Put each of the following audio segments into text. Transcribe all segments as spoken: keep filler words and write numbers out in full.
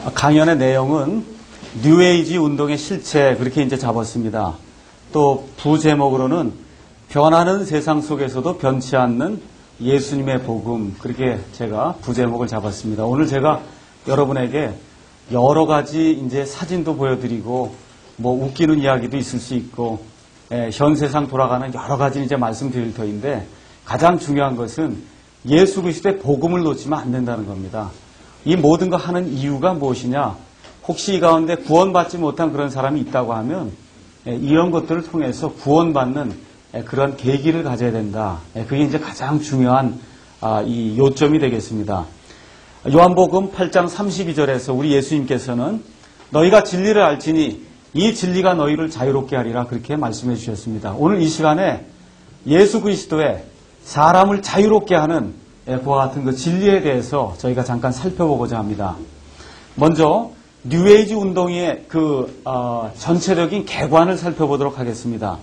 강연의 내용은 뉴에이지 운동의 실체 그렇게 이제 잡았습니다. 또 부제목으로는 변하는 세상 속에서도 변치 않는 예수님의 복음 그렇게 제가 부제목을 잡았습니다. 오늘 제가 여러분에게 여러 가지 이제 사진도 보여드리고 뭐 웃기는 이야기도 있을 수 있고 예, 현 세상 돌아가는 여러 가지 이제 말씀드릴 터인데 가장 중요한 것은 예수 그리스도의 복음을 놓치면 안 된다는 겁니다. 이 모든 거 하는 이유가 무엇이냐? 혹시 이 가운데 구원받지 못한 그런 사람이 있다고 하면 예, 이런 것들을 통해서 구원받는 예, 그런 계기를 가져야 된다. 예, 그게 이제 가장 중요한 아, 이 요점이 되겠습니다. 요한복음 팔 장 삼십이 절에서 우리 예수님께서는 너희가 진리를 알지니 이 진리가 너희를 자유롭게 하리라 그렇게 말씀해 주셨습니다. 오늘 이 시간에 예수 그리스도의 사람을 자유롭게 하는 그와 같은 그 진리에 대해서 저희가 잠깐 살펴보고자 합니다. 먼저 뉴에이지 운동의 그 어, 전체적인 개관을 살펴보도록 하겠습니다.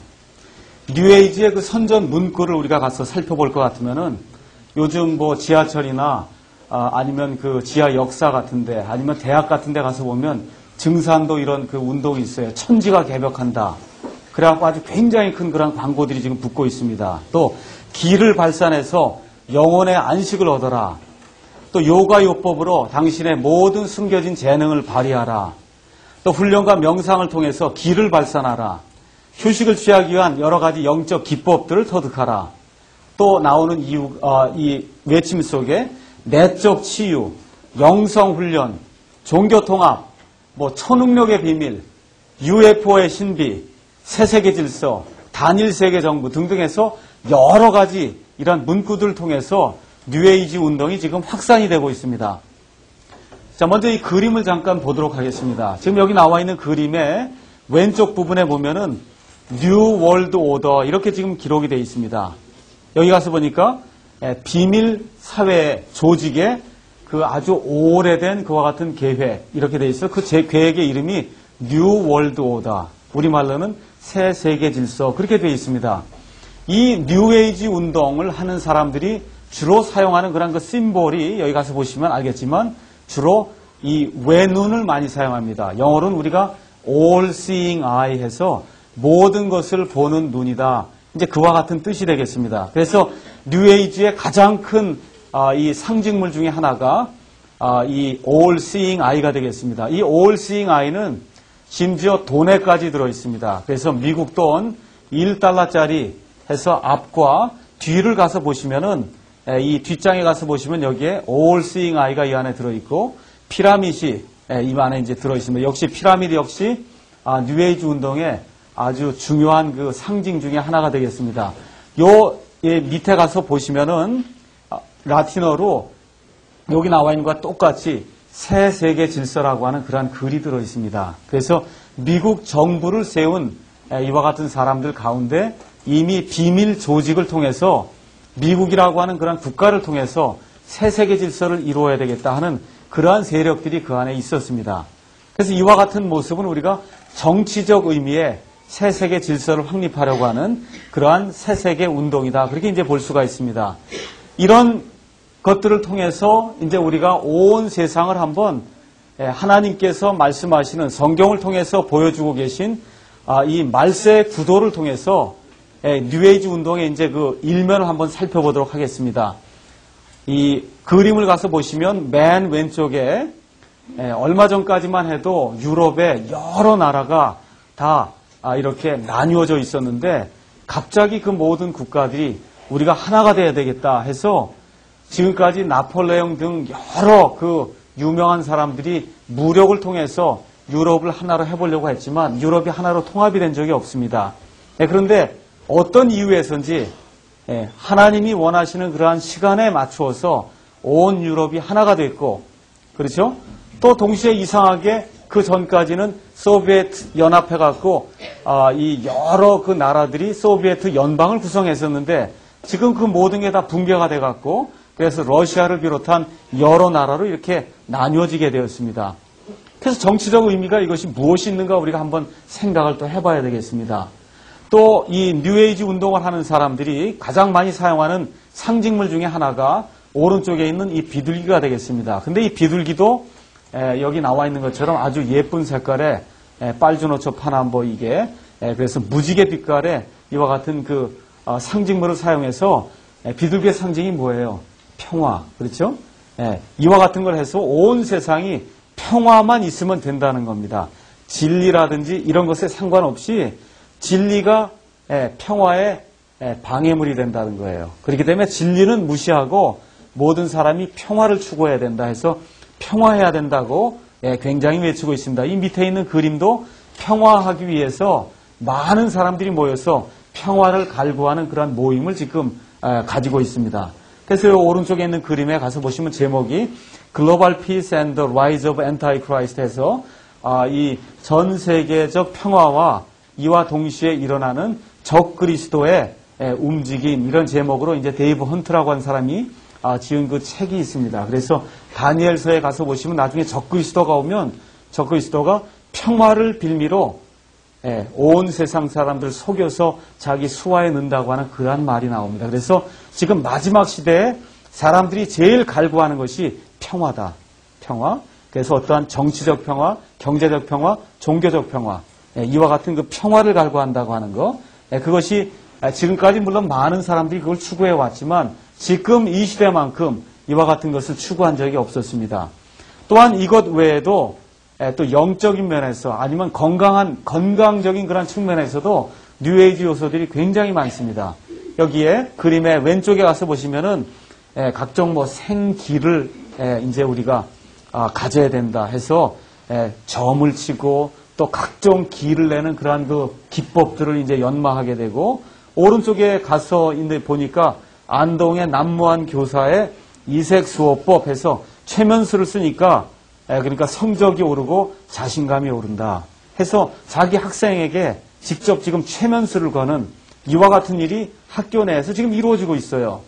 뉴에이지의 그 선전 문구를 우리가 가서 살펴볼 것 같으면은 요즘 뭐 지하철이나 어, 아니면 그 지하 역사 같은데 아니면 대학 같은데 가서 보면 증산도 이런 그 운동이 있어요. 천지가 개벽한다. 그래갖고 아주 굉장히 큰 그런 광고들이 지금 붙고 있습니다. 또 기를 발산해서 영혼의 안식을 얻어라. 또 요가 요법으로 당신의 모든 숨겨진 재능을 발휘하라. 또 훈련과 명상을 통해서 기를 발산하라. 휴식을 취하기 위한 여러 가지 영적 기법들을 터득하라. 또 나오는 이유, 어, 이 외침 속에 내적 치유, 영성 훈련, 종교 통합, 뭐 초능력의 비밀, 유에프오의 신비, 새세계 질서, 단일 세계 정부 등등 해서 여러 가지 이런 문구들을 통해서 뉴에이지 운동이 지금 확산이 되고 있습니다. 자, 먼저 이 그림을 잠깐 보도록 하겠습니다. 지금 여기 나와 있는 그림의 왼쪽 부분에 보면은 뉴 월드 오더 이렇게 지금 기록이 되어 있습니다. 여기 가서 보니까 비밀 사회 조직의 그 아주 오래된 그와 같은 계획 이렇게 되어 있어요. 그 제 계획의 이름이 뉴 월드 오더, 우리말로는 새 세계 질서 그렇게 되어 있습니다. 이 뉴에이지 운동을 하는 사람들이 주로 사용하는 그런 그 심볼이 여기 가서 보시면 알겠지만 주로 이 외눈을 많이 사용합니다. 영어로는 우리가 all seeing eye 해서 모든 것을 보는 눈이다. 이제 그와 같은 뜻이 되겠습니다. 그래서 뉴에이지의 가장 큰 아, 이 상징물 중에 하나가 아, 이 all seeing eye가 되겠습니다. 이 all seeing eye는 심지어 돈에까지 들어 있습니다. 그래서 미국 돈 일 달러짜리 해서 앞과 뒤를 가서 보시면은 이 뒷장에 가서 보시면 여기에 all seeing eye가 이 안에 들어 있고 피라밋이 이 안에 이제 들어 있습니다. 역시 피라밋 역시 아, 뉴에이지 운동의 아주 중요한 그 상징 중에 하나가 되겠습니다. 요 밑에 가서 보시면은 라틴어로 여기 나와 있는 것과 똑같이 새 세계 질서라고 하는 그러한 글이 들어 있습니다. 그래서 미국 정부를 세운 이와 같은 사람들 가운데 이미 비밀 조직을 통해서 미국이라고 하는 그런 국가를 통해서 새 세계 질서를 이루어야 되겠다 하는 그러한 세력들이 그 안에 있었습니다. 그래서 이와 같은 모습은 우리가 정치적 의미의 새 세계 질서를 확립하려고 하는 그러한 새 세계 운동이다. 그렇게 이제 볼 수가 있습니다. 이런 것들을 통해서 이제 우리가 온 세상을 한번 하나님께서 말씀하시는 성경을 통해서 보여주고 계신 이 말세의 구도를 통해서 뉴에이지 운동의 이제 그 일면을 한번 살펴보도록 하겠습니다. 이 그림을 가서 보시면 맨 왼쪽에 얼마 전까지만 해도 유럽의 여러 나라가 다 이렇게 나뉘어져 있었는데 갑자기 그 모든 국가들이 우리가 하나가 돼야 되겠다 해서 지금까지 나폴레옹 등 여러 그 유명한 사람들이 무력을 통해서 유럽을 하나로 해보려고 했지만 유럽이 하나로 통합이 된 적이 없습니다. 그런데 어떤 이유에서인지 하나님이 원하시는 그러한 시간에 맞추어서 온 유럽이 하나가 됐고, 그렇죠? 또 동시에 이상하게 그 전까지는 소비에트 연합해갖고 이 여러 그 나라들이 소비에트 연방을 구성했었는데 지금 그 모든 게 다 붕괴가 돼갖고 그래서 러시아를 비롯한 여러 나라로 이렇게 나뉘어지게 되었습니다. 그래서 정치적 의미가 이것이 무엇이 있는가 우리가 한번 생각을 또 해봐야 되겠습니다. 또 이 뉴에이지 운동을 하는 사람들이 가장 많이 사용하는 상징물 중에 하나가 오른쪽에 있는 이 비둘기가 되겠습니다. 근데 이 비둘기도 에, 여기 나와 있는 것처럼 아주 예쁜 색깔의 에, 빨주노초 파남보 이게 에, 그래서 무지개 빛깔의 이와 같은 그 어, 상징물을 사용해서 에, 비둘기의 상징이 뭐예요? 평화. 그렇죠? 에, 이와 같은 걸 해서 온 세상이 평화만 있으면 된다는 겁니다. 진리라든지 이런 것에 상관없이 진리가 에, 평화의 에, 방해물이 된다는 거예요. 그렇기 때문에 진리는 무시하고 모든 사람이 평화를 추구해야 된다 해서 평화해야 된다고 예, 굉장히 외치고 있습니다. 이 밑에 있는 그림도 평화하기 위해서 많은 사람들이 모여서 평화를 갈구하는 그런 모임을 지금 에, 가지고 있습니다. 그래서 오른쪽에 있는 그림에 가서 보시면 제목이 Global Peace and the Rise of Antichrist 해서 아, 이 전 세계적 평화와 이와 동시에 일어나는 적그리스도의 에, 움직임 이런 제목으로 이제 데이브 헌트라고 하는 사람이 아, 지은 그 책이 있습니다. 그래서 다니엘서에 가서 보시면 나중에 적그리스도가 오면 적그리스도가 평화를 빌미로 예, 온 세상 사람들 속여서 자기 수하에 넣는다고 하는 그러한 말이 나옵니다. 그래서 지금 마지막 시대에 사람들이 제일 갈구하는 것이 평화다. 평화. 그래서 어떠한 정치적 평화, 경제적 평화, 종교적 평화 예, 이와 같은 그 평화를 갈구한다고 하는 거 예, 그것이 지금까지 물론 많은 사람들이 그걸 추구해 왔지만 지금 이 시대만큼 이와 같은 것을 추구한 적이 없었습니다. 또한 이것 외에도 또 영적인 면에서 아니면 건강한, 건강적인 그런 측면에서도 뉴에이지 요소들이 굉장히 많습니다. 여기에 그림의 왼쪽에 가서 보시면은 각종 뭐 생기를 이제 우리가 가져야 된다 해서 점을 치고 또 각종 기를 내는 그러한 그 기법들을 이제 연마하게 되고 오른쪽에 가서 이제 보니까 안동의 남무한 교사의 이색 수호법 해서 최면수를 쓰니까 그러니까 성적이 오르고 자신감이 오른다 해서 자기 학생에게 직접 지금 최면수를 거는 이와 같은 일이 학교 내에서 지금 이루어지고 있어요.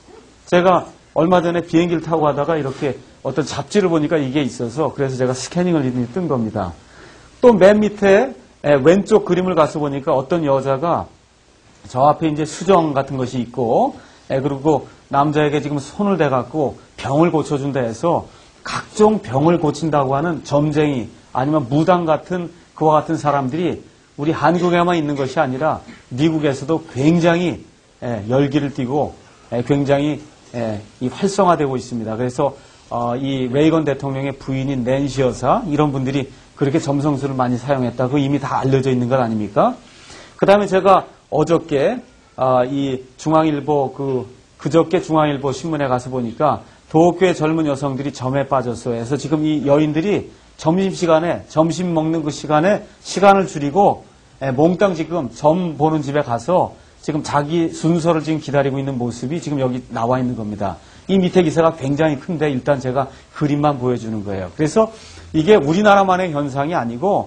제가 얼마 전에 비행기를 타고 가다가 이렇게 어떤 잡지를 보니까 이게 있어서 그래서 제가 스캐닝을 뜬 겁니다. 또 맨 밑에 왼쪽 그림을 가서 보니까 어떤 여자가 저 앞에 이제 수정 같은 것이 있고 그리고 남자에게 지금 손을 대갖고 병을 고쳐준다 해서 각종 병을 고친다고 하는 점쟁이 아니면 무당 같은 그와 같은 사람들이 우리 한국에만 있는 것이 아니라 미국에서도 굉장히 열기를 띠고 굉장히 활성화되고 있습니다. 그래서 이 레이건 대통령의 부인인 낸시 여사 이런 분들이 그렇게 점성술을 많이 사용했다고 이미 다 알려져 있는 것 아닙니까? 그 다음에 제가 어저께 이 중앙일보 그 그저께 중앙일보 신문에 가서 보니까 도쿄의 젊은 여성들이 점에 빠졌어요. 해서 지금 이 여인들이 점심시간에, 점심 먹는 그 시간에 시간을 줄이고 몽땅 지금 점 보는 집에 가서 지금 자기 순서를 지금 기다리고 있는 모습이 지금 여기 나와 있는 겁니다. 이 밑에 기사가 굉장히 큰데 일단 제가 그림만 보여주는 거예요. 그래서 이게 우리나라만의 현상이 아니고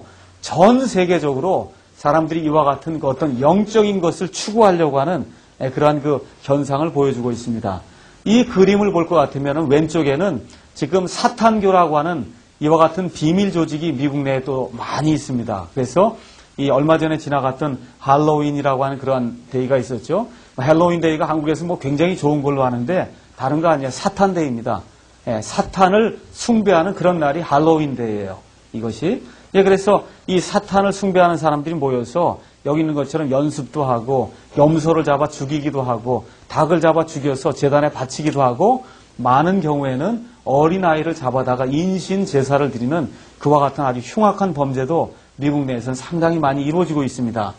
전 세계적으로 사람들이 이와 같은 그 어떤 영적인 것을 추구하려고 하는 그러한 그 현상을 보여주고 있습니다. 이 그림을 볼 것 같으면 왼쪽에는 지금 사탄교라고 하는 이와 같은 비밀 조직이 미국 내에 또 많이 있습니다. 그래서 이 얼마 전에 지나갔던 할로윈이라고 하는 그런 데이가 있었죠. 할로윈 데이가 한국에서 뭐 굉장히 좋은 걸로 아는데 다른 거 아니에요. 사탄 데이입니다. 예, 사탄을 숭배하는 그런 날이 할로윈 데이예요. 이것이. 예, 그래서 이 사탄을 숭배하는 사람들이 모여서 여기 있는 것처럼 연습도 하고 염소를 잡아 죽이기도 하고 닭을 잡아 죽여서 제단에 바치기도 하고 많은 경우에는 어린아이를 잡아다가 인신 제사를 드리는 그와 같은 아주 흉악한 범죄도 미국 내에서는 상당히 많이 이루어지고 있습니다.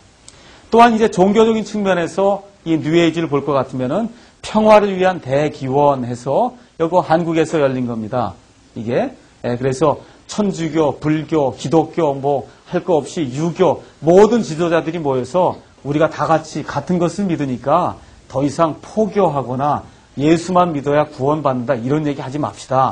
또한 이제 종교적인 측면에서 이 뉴에이지를 볼 것 같으면은 평화를 위한 대기원 해서 여기 한국에서 열린 겁니다. 이게 예, 그래서 천주교, 불교, 기독교 뭐 할 거 없이 유교 모든 지도자들이 모여서 우리가 다 같이 같은 것을 믿으니까 더 이상 포교하거나 예수만 믿어야 구원받는다 이런 얘기 하지 맙시다.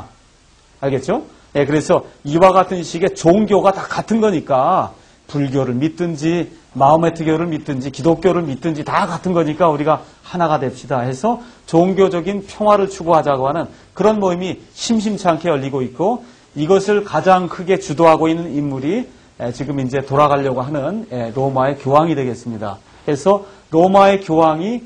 알겠죠? 예, 그래서 이와 같은 식의 종교가 다 같은 거니까 불교를 믿든지 마호메트교를 믿든지 기독교를 믿든지 다 같은 거니까 우리가 하나가 됩시다 해서 종교적인 평화를 추구하자고 하는 그런 모임이 심심치 않게 열리고 있고 이것을 가장 크게 주도하고 있는 인물이 지금 이제 돌아가려고 하는 로마의 교황이 되겠습니다. 그래서 로마의 교황이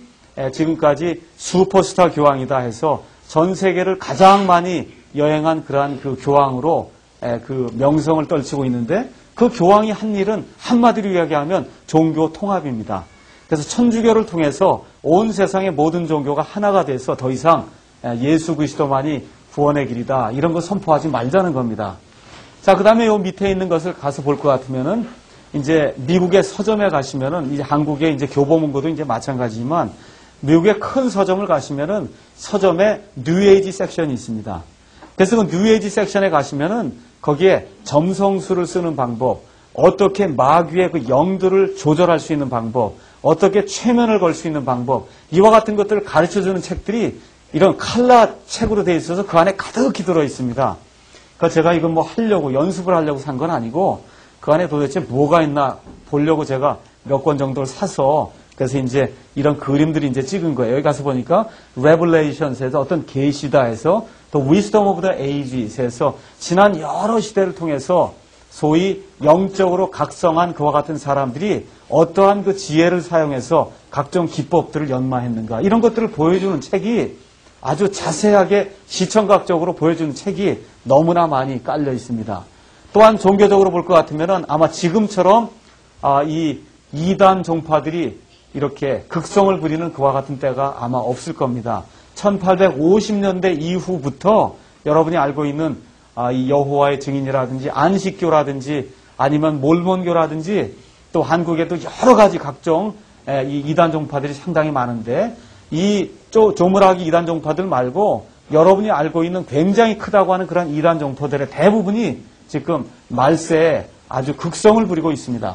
지금까지 슈퍼스타 교황이다 해서 전 세계를 가장 많이 여행한 그러한 그 교황으로 그 명성을 떨치고 있는데 그 교황이 한 일은 한마디로 이야기하면 종교 통합입니다. 그래서 천주교를 통해서 온 세상의 모든 종교가 하나가 돼서 더 이상 예수 그리스도만이 구원의 길이다. 이런 거 선포하지 말자는 겁니다. 자, 그 다음에 요 밑에 있는 것을 가서 볼 것 같으면은 이제 미국의 서점에 가시면은 이제 한국의 이제 교보문고도 이제 마찬가지지만 미국의 큰 서점을 가시면은 서점에 뉴에이지 섹션이 있습니다. 그래서 그 뉴에이지 섹션에 가시면은 거기에 점성술을 쓰는 방법, 어떻게 마귀의 그 영들을 조절할 수 있는 방법, 어떻게 최면을 걸 수 있는 방법, 이와 같은 것들을 가르쳐주는 책들이 이런 칼라 책으로 되어 있어서 그 안에 가득히 들어 있습니다. 그러니까 제가 이거 뭐 하려고 연습을 하려고 산 건 아니고 그 안에 도대체 뭐가 있나 보려고 제가 몇 권 정도를 사서 그래서 이제 이런 그림들이 이제 찍은 거예요. 여기 가서 보니까 Revelations에서 어떤 계시다 해서 또 Wisdom of the Ages에서 지난 여러 시대를 통해서 소위 영적으로 각성한 그와 같은 사람들이 어떠한 그 지혜를 사용해서 각종 기법들을 연마했는가 이런 것들을 보여주는 책이 아주 자세하게 시청각적으로 보여주는 책이 너무나 많이 깔려 있습니다. 또한 종교적으로 볼 것 같으면 아마 지금처럼 아, 이 이단 종파들이 이렇게 극성을 부리는 그와 같은 때가 아마 없을 겁니다. 천팔백오십 년대 이후부터 여러분이 알고 있는 아, 이 여호와의 증인이라든지 안식교라든지 아니면 몰몬교라든지 또 한국에도 여러 가지 각종 에, 이 이단 종파들이 상당히 많은데 이 쪼, 조물하기 이단 종파들 말고 여러분이 알고 있는 굉장히 크다고 하는 그런 이단 종파들의 대부분이 지금 말세에 아주 극성을 부리고 있습니다.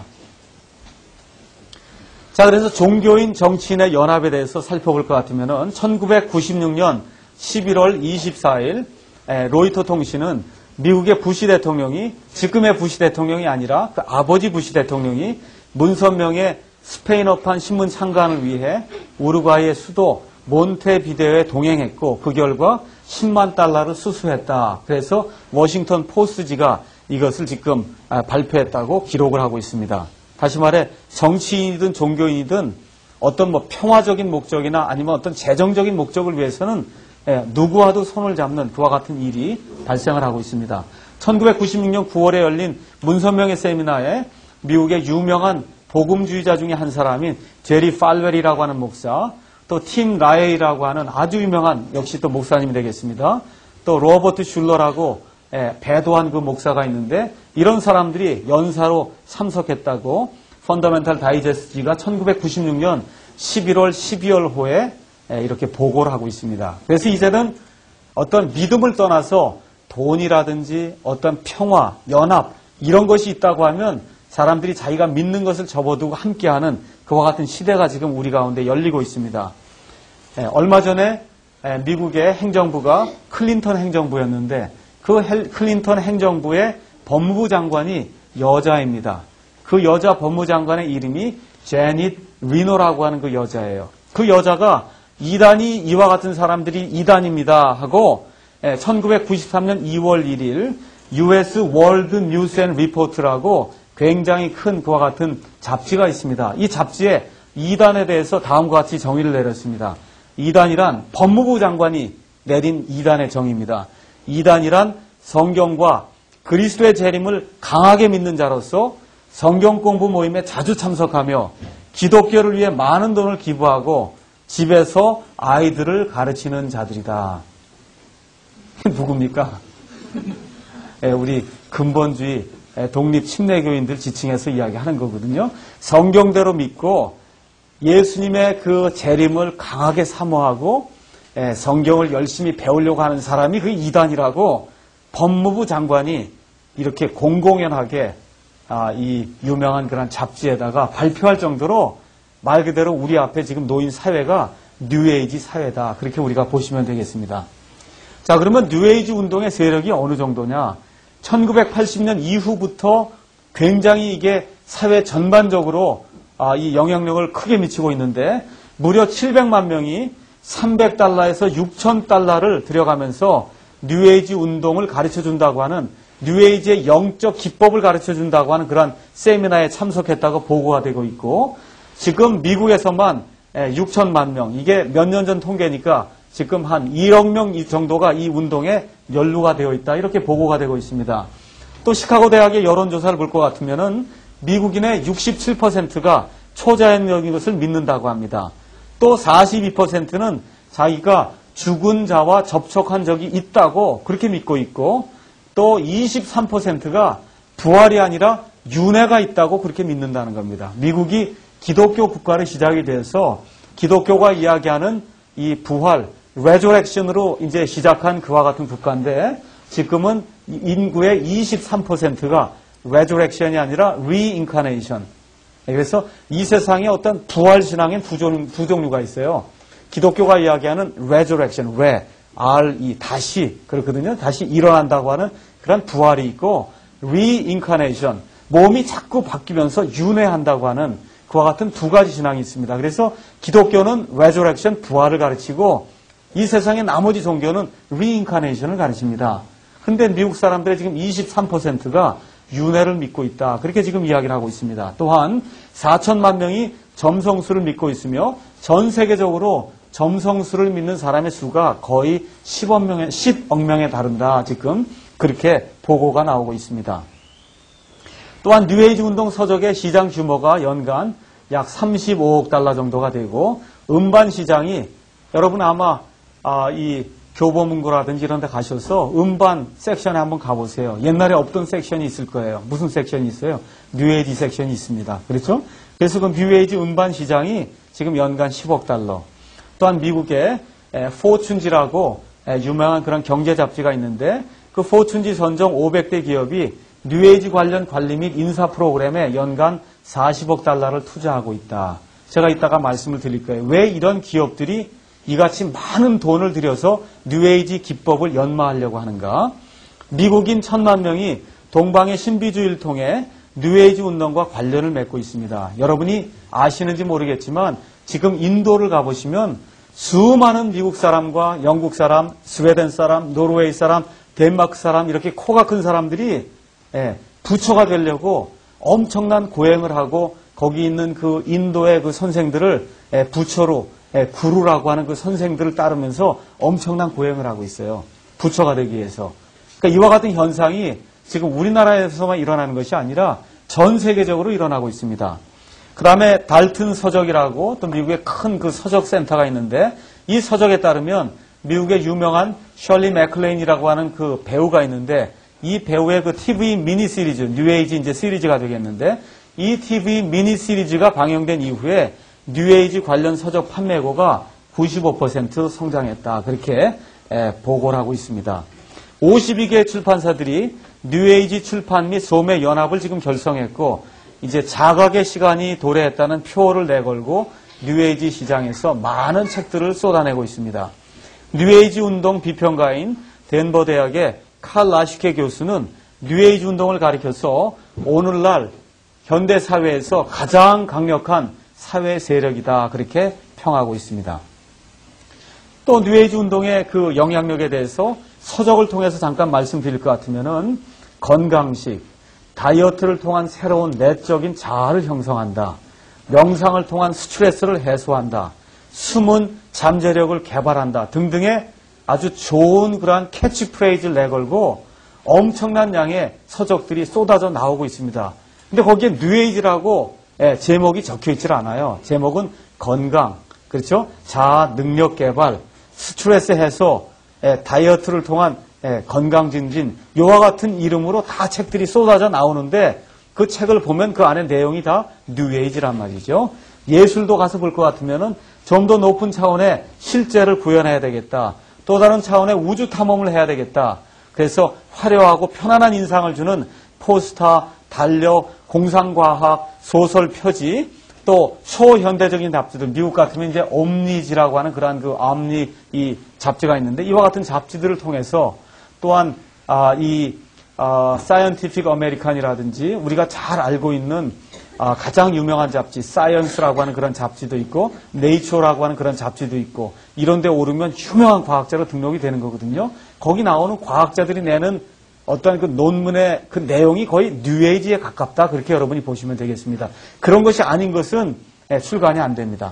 자, 그래서 종교인 정치인의 연합에 대해서 살펴볼 것 같으면은 천구백구십육 년 십일월 이십사일 에, 로이터 통신은 미국의 부시 대통령이 지금의 부시 대통령이 아니라 그 아버지 부시 대통령이 문선명의 스페인어판 신문 창간을 위해 우루과이의 수도 몬테비데오에 동행했고 그 결과 십만 달러를 수수했다. 그래서 워싱턴 포스트지가 이것을 지금 발표했다고 기록을 하고 있습니다. 다시 말해 정치인이든 종교인이든 어떤 뭐 평화적인 목적이나 아니면 어떤 재정적인 목적을 위해서는 누구와도 손을 잡는 그와 같은 일이 발생을 하고 있습니다. 천구백구십육 년 구월에 열린 문선명의 세미나에 미국의 유명한 복음주의자 중에 한 사람인 제리 팔웰이라고 하는 목사, 또 팀 라에이라고 하는 아주 유명한 역시 또 목사님이 되겠습니다. 또 로버트 슐러라고 배도한 그 목사가 있는데 이런 사람들이 연사로 참석했다고 펀더멘탈 다이제스트가 천구백구십육 년 십일월, 십이월호에 이렇게 보고를 하고 있습니다. 그래서 이제는 어떤 믿음을 떠나서 돈이라든지 어떤 평화, 연합 이런 것이 있다고 하면 사람들이 자기가 믿는 것을 접어두고 함께하는 그와 같은 시대가 지금 우리 가운데 열리고 있습니다. 얼마 전에 미국의 행정부가 클린턴 행정부였는데 그 클린턴 행정부의 법무부 장관이 여자입니다. 그 여자 법무장관의 이름이 제닛 리노라고 하는 그 여자예요. 그 여자가 이단이 이와 같은 사람들이 이단입니다 하고 천구백구십삼 년 이월 일일 유에스 월드 뉴스 앤 리포트라고 굉장히 큰 그와 같은 잡지가 있습니다. 이 잡지에 이단에 대해서 다음과 같이 정의를 내렸습니다. 이단이란 법무부 장관이 내린 이단의 정의입니다. 이단이란 성경과 그리스도의 재림을 강하게 믿는 자로서 성경 공부 모임에 자주 참석하며 기독교를 위해 많은 돈을 기부하고 집에서 아이들을 가르치는 자들이다. 누굽니까? 우리 근본주의 독립 침례교인들 지칭해서 이야기하는 거거든요. 성경대로 믿고 예수님의 그 재림을 강하게 사모하고 성경을 열심히 배우려고 하는 사람이 그 이단이라고 법무부 장관이 이렇게 공공연하게 이 유명한 그런 잡지에다가 발표할 정도로 말 그대로 우리 앞에 지금 놓인 사회가 뉴에이지 사회다. 그렇게 우리가 보시면 되겠습니다. 자, 그러면 뉴에이지 운동의 세력이 어느 정도냐? 천구백팔십 년 이후부터 굉장히 이게 사회 전반적으로 이 영향력을 크게 미치고 있는데 무려 칠백만 명이 삼백 달러에서 육천 달러를 들여가면서 뉴에이지 운동을 가르쳐준다고 하는 뉴에이지의 영적 기법을 가르쳐준다고 하는 그런 세미나에 참석했다고 보고가 되고 있고 지금 미국에서만 육천만 명, 이게 몇 년 전 통계니까 지금 한 일억 명 정도가 이 운동에 연루가 되어 있다. 이렇게 보고가 되고 있습니다. 또 시카고 대학의 여론조사를 볼 것 같으면은 미국인의 육십칠 퍼센트가 초자연적인 것을 믿는다고 합니다. 또 사십이 퍼센트는 자기가 죽은 자와 접촉한 적이 있다고 그렇게 믿고 있고, 또 이십삼 퍼센트가 부활이 아니라 윤회가 있다고 그렇게 믿는다는 겁니다. 미국이 기독교 국가로 시작이 돼서 기독교가 이야기하는 이 부활, 레저렉션으로 이제 시작한 그와 같은 국가인데, 지금은 인구의 이십삼 퍼센트가 레저렉션이 아니라 리인카네이션. 그래서 이 세상에 어떤 부활 신앙엔 두 종류, 두 종류가 있어요. 기독교가 이야기하는 resurrection, re, re, 다시 그렇거든요. 다시 일어난다고 하는 그런 부활이 있고, reincarnation, 몸이 자꾸 바뀌면서 윤회한다고 하는 그와 같은 두 가지 신앙이 있습니다. 그래서 기독교는 resurrection, 부활을 가르치고, 이 세상의 나머지 종교는 reincarnation을 가르칩니다. 그런데 미국 사람들의 지금 이십삼 퍼센트가 윤회를 믿고 있다. 그렇게 지금 이야기를 하고 있습니다. 또한 사천만 명이 점성술을 믿고 있으며 전 세계적으로 점성술을 믿는 사람의 수가 거의 십억 명에, 십억 명에 다른다. 지금 그렇게 보고가 나오고 있습니다. 또한 뉴에이지 운동 서적의 시장 규모가 연간 약 삼십오억 달러 정도가 되고, 음반 시장이 여러분 아마 아, 이 교보문고라든지 이런 데 가셔서 음반 섹션에 한번 가보세요. 옛날에 없던 섹션이 있을 거예요. 무슨 섹션이 있어요? 뉴에이지 섹션이 있습니다. 그렇죠? 그래서 그 뉴에이지 음반 시장이 지금 연간 십억 달러. 또한 미국의 포춘지라고 유명한 그런 경제 잡지가 있는데, 그 포춘지 선정 오백 대 기업이 뉴에이지 관련 관리 및 인사 프로그램에 연간 사십억 달러를 투자하고 있다. 제가 이따가 말씀을 드릴 거예요. 왜 이런 기업들이 이같이 많은 돈을 들여서 뉴에이지 기법을 연마하려고 하는가? 미국인 천만 명이 동방의 신비주의를 통해 뉴에이지 운동과 관련을 맺고 있습니다. 여러분이 아시는지 모르겠지만 지금 인도를 가보시면 수많은 미국 사람과 영국 사람, 스웨덴 사람, 노르웨이 사람, 덴마크 사람, 이렇게 코가 큰 사람들이 부처가 되려고 엄청난 고행을 하고, 거기 있는 그 인도의 그 선생들을 부처로, 구루라고 하는 그 선생들을 따르면서 엄청난 고행을 하고 있어요. 부처가 되기 위해서. 그러니까 이와 같은 현상이 지금 우리나라에서만 일어나는 것이 아니라 전 세계적으로 일어나고 있습니다. 그 다음에 달튼 서적이라고 또 미국의 큰 그 서적 센터가 있는데, 이 서적에 따르면 미국의 유명한 셜리 맥클레인이라고 하는 그 배우가 있는데, 이 배우의 그 티비 미니 시리즈, 뉴에이지 이제 시리즈가 되겠는데, 이 티비 미니 시리즈가 방영된 이후에 뉴에이지 관련 서적 판매고가 구십오 퍼센트 성장했다. 그렇게 보고를 하고 있습니다. 오십이 개 출판사들이 뉴에이지 출판 및 소매 연합을 지금 결성했고, 이제 자각의 시간이 도래했다는 표어를 내걸고 뉴에이지 시장에서 많은 책들을 쏟아내고 있습니다. 뉴에이지 운동 비평가인 덴버 대학의 칼 라슈케 교수는 뉴에이지 운동을 가리켜서 오늘날 현대 사회에서 가장 강력한 사회 세력이다. 그렇게 평하고 있습니다. 또 뉴에이지 운동의 그 영향력에 대해서 서적을 통해서 잠깐 말씀드릴 것 같으면은, 건강식, 다이어트를 통한 새로운 내적인 자아를 형성한다. 명상을 통한 스트레스를 해소한다. 숨은 잠재력을 개발한다. 등등의 아주 좋은 그러한 캐치프레이즈를 내걸고 엄청난 양의 서적들이 쏟아져 나오고 있습니다. 근데 거기에 뉴에이지라고 예, 제목이 적혀 있질 않아요. 제목은 건강, 그렇죠? 자아 능력 개발, 스트레스 해소, 예, 다이어트를 통한 예, 건강 증진, 이와 같은 이름으로 다 책들이 쏟아져 나오는데, 그 책을 보면 그 안에 내용이 다 뉴에이지란 말이죠. 예술도 가서 볼 것 같으면은 좀 더 높은 차원의 실제를 구현해야 되겠다. 또 다른 차원의 우주 탐험을 해야 되겠다. 그래서 화려하고 편안한 인상을 주는 포스터, 달력, 공상과학, 소설 표지, 또 초현대적인 잡지들, 미국 같으면 이제 옴니지라고 하는 그러한 그 옴니 이 잡지가 있는데, 이와 같은 잡지들을 통해서 또한 아, 이 아, 사이언티픽 아메리칸이라든지 우리가 잘 알고 있는 아, 가장 유명한 잡지, 사이언스라고 하는 그런 잡지도 있고, 네이처라고 하는 그런 잡지도 있고, 이런 데 오르면 유명한 과학자로 등록이 되는 거거든요. 거기 나오는 과학자들이 내는 어떤 그 논문의 그 내용이 거의 뉴에이지에 가깝다. 그렇게 여러분이 보시면 되겠습니다. 그런 것이 아닌 것은 출간이 안 됩니다.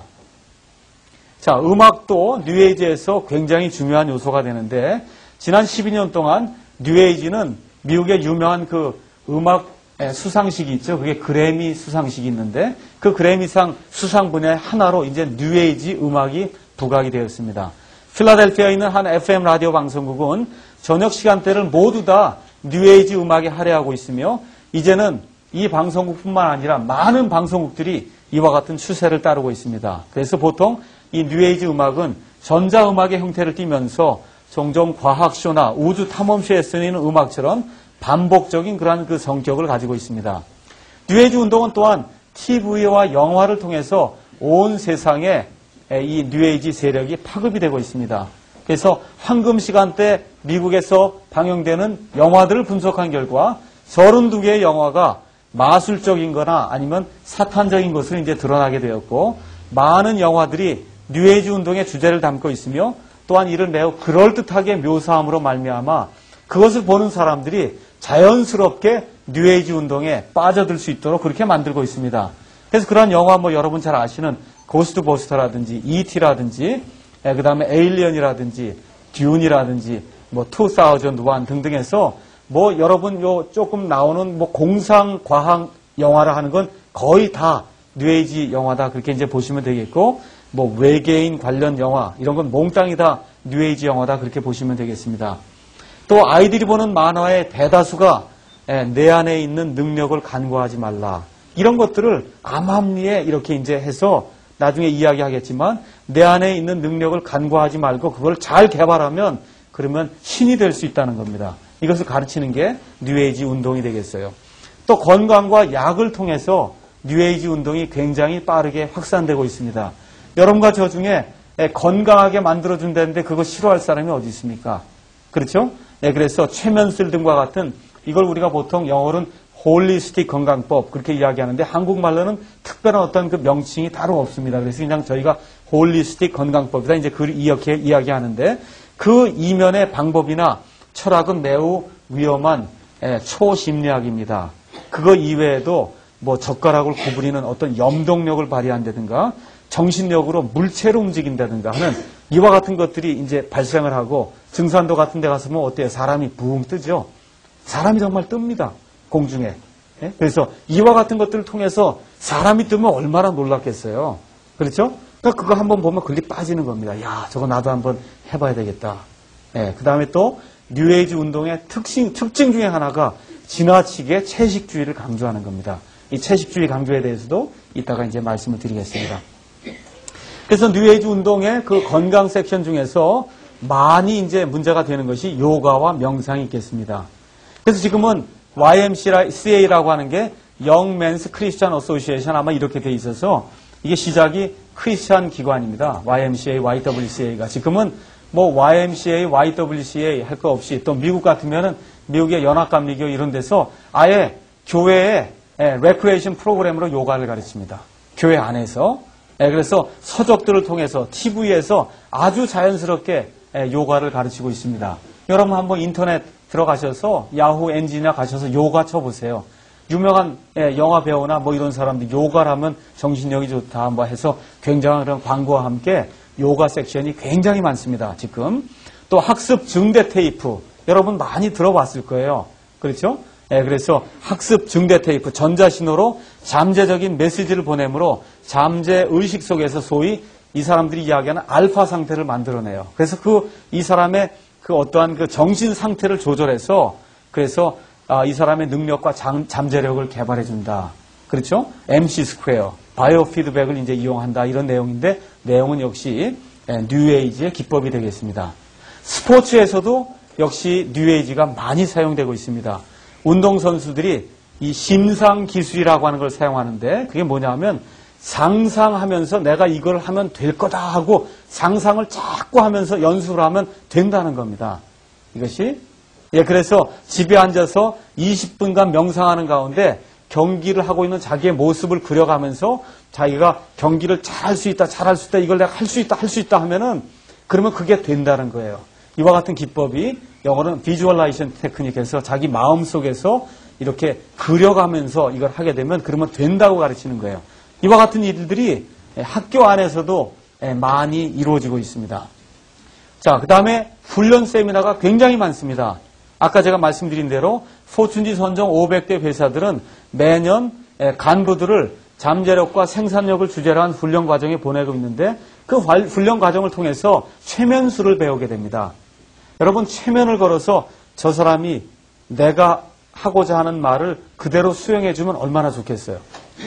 자, 음악도 뉴에이지에서 굉장히 중요한 요소가 되는데, 지난 십이 년 동안 뉴에이지는 미국의 유명한 그 음악 수상식이 있죠. 그게 그래미 수상식이 있는데 그 그래미상 수상 분야의 하나로 이제 뉴에이지 음악이 부각이 되었습니다. 필라델피아에 있는 한 에프엠 라디오 방송국은 저녁 시간대를 모두 다 뉴에이지 음악에 할애하고 있으며 이제는 이 방송국뿐만 아니라 많은 방송국들이 이와 같은 추세를 따르고 있습니다. 그래서 보통 이 뉴에이지 음악은 전자음악의 형태를 띠면서 종종 과학쇼나 우주 탐험쇼에 쓰이는 음악처럼 반복적인 그러한 그 성격을 가지고 있습니다. 뉴에이지 운동은 또한 티비와 영화를 통해서 온 세상에 이 뉴에이지 세력이 파급이 되고 있습니다. 그래서 황금 시간대 미국에서 방영되는 영화들을 분석한 결과 서른두 개의 영화가 마술적인 거나 아니면 사탄적인 것으로 이제 드러나게 되었고 많은 영화들이 뉴에이지 운동의 주제를 담고 있으며 또한 이를 매우 그럴듯하게 묘사함으로 말미암아 그것을 보는 사람들이 자연스럽게 뉴에이지 운동에 빠져들 수 있도록 그렇게 만들고 있습니다. 그래서 그런 영화 뭐 여러분 잘 아시는 고스트버스터라든지 이티라든지 그 다음에 에일리언이라든지 듄이라든지 뭐 이천일 등등해서 뭐 여러분 요 조금 나오는 뭐 공상 과학 영화를 하는 건 거의 다 뉴에이지 영화다 그렇게 이제 보시면 되겠고 뭐 외계인 관련 영화 이런 건 몽땅이 다 뉴에이지 영화다 그렇게 보시면 되겠습니다. 또 아이들이 보는 만화의 대다수가 내 안에 있는 능력을 간과하지 말라 이런 것들을 암암리에 이렇게 이제 해서 나중에 이야기하겠지만 내 안에 있는 능력을 간과하지 말고 그걸 잘 개발하면 그러면 신이 될 수 있다는 겁니다. 이것을 가르치는 게 뉴에이지 운동이 되겠어요. 또 건강과 약을 통해서 뉴에이지 운동이 굉장히 빠르게 확산되고 있습니다. 여러분과 저 중에 건강하게 만들어준다는데 그거 싫어할 사람이 어디 있습니까? 그렇죠? 네, 그래서 최면술 등과 같은 이걸 우리가 보통 영어로는 홀리스틱 건강법 그렇게 이야기하는데 한국말로는 특별한 어떤 그 명칭이 따로 없습니다. 그래서 그냥 저희가 홀리스틱 건강법이다 이제 그 이렇게 이야기하는데 그 이면의 방법이나 철학은 매우 위험한 초심리학입니다. 그거 이외에도 뭐 젓가락을 구부리는 어떤 염동력을 발휘한다든가 정신력으로 물체로 움직인다든가 하는 이와 같은 것들이 이제 발생을 하고 증산도 같은 데 가서 뭐 어때요? 사람이 붕 뜨죠? 사람이 정말 뜹니다. 공중에. 예? 그래서 이와 같은 것들을 통해서 사람이 뜨면 얼마나 놀랐겠어요. 그렇죠? 그러니까 그거 한번 보면 글리 빠지는 겁니다. 야, 저거 나도 한번 해봐야 되겠다. 예, 그 다음에 또 뉴에이지 운동의 특징, 특징 중에 하나가 지나치게 채식주의를 강조하는 겁니다. 이 채식주의 강조에 대해서도 이따가 이제 말씀을 드리겠습니다. 그래서 뉴에이지 운동의 그 건강 섹션 중에서 많이 이제 문제가 되는 것이 요가와 명상이 있겠습니다. 그래서 지금은 와이엠씨에이라고 하는 게 Young Men's Christian Association 아마 이렇게 돼 있어서 이게 시작이 크리스찬 기관입니다. 와이엠씨에이, 와이더블유씨에이가 지금은 뭐 와이엠씨에이, 와이더블유씨에이 할 거 없이 또 미국 같으면은 미국의 연합감리교 이런 데서 아예 교회에 레크레이션 프로그램으로 요가를 가르칩니다. 교회 안에서. 그래서 서적들을 통해서 티비에서 아주 자연스럽게 요가를 가르치고 있습니다. 여러분 한번 인터넷 들어가셔서 야후 엔진이나 가셔서 요가 쳐보세요. 유명한 영화 배우나 뭐 이런 사람들 요가를 하면 정신력이 좋다 뭐 해서 굉장한 그런 광고와 함께 요가 섹션이 굉장히 많습니다. 지금 또 학습 증대 테이프 여러분 많이 들어봤을 거예요. 그렇죠? 네, 그래서 학습 증대 테이프 전자신호로 잠재적인 메시지를 보내므로 잠재 의식 속에서 소위 이 사람들이 이야기하는 알파 상태를 만들어내요. 그래서 그 이 사람의 그 어떠한 그 정신 상태를 조절해서 그래서 아, 이 사람의 능력과 잠, 잠재력을 개발해 준다. 그렇죠? 엠씨 스퀘어, 바이오 피드백을 이제 이용한다 이런 내용인데 내용은 역시 뉴에이지의 기법이 되겠습니다. 스포츠에서도 역시 뉴에이지가 많이 사용되고 있습니다. 운동선수들이 이 심상기술이라고 하는 걸 사용하는데 그게 뭐냐면 상상하면서 내가 이걸 하면 될 거다 하고 상상을 자꾸 하면서 연습을 하면 된다는 겁니다. 이것이 예 그래서 집에 앉아서 이십 분간 명상하는 가운데 경기를 하고 있는 자기의 모습을 그려가면서 자기가 경기를 잘할 수 있다, 잘할 수 있다, 이걸 내가 할 수 있다, 할 수 있다 하면은 그러면 그게 된다는 거예요. 이와 같은 기법이 영어로는 비주얼라이제이션 테크닉에서 자기 마음속에서 이렇게 그려가면서 이걸 하게 되면 그러면 된다고 가르치는 거예요. 이와 같은 일들이 학교 안에서도 많이 이루어지고 있습니다. 자, 그 다음에 훈련 세미나가 굉장히 많습니다. 아까 제가 말씀드린 대로 포춘지 선정 오백 대 회사들은 매년 간부들을 잠재력과 생산력을 주제로 한 훈련 과정에 보내고 있는데 그 훈련 과정을 통해서 최면수를 배우게 됩니다. 여러분, 최면을 걸어서 저 사람이 내가 하고자 하는 말을 그대로 수용해주면 얼마나 좋겠어요.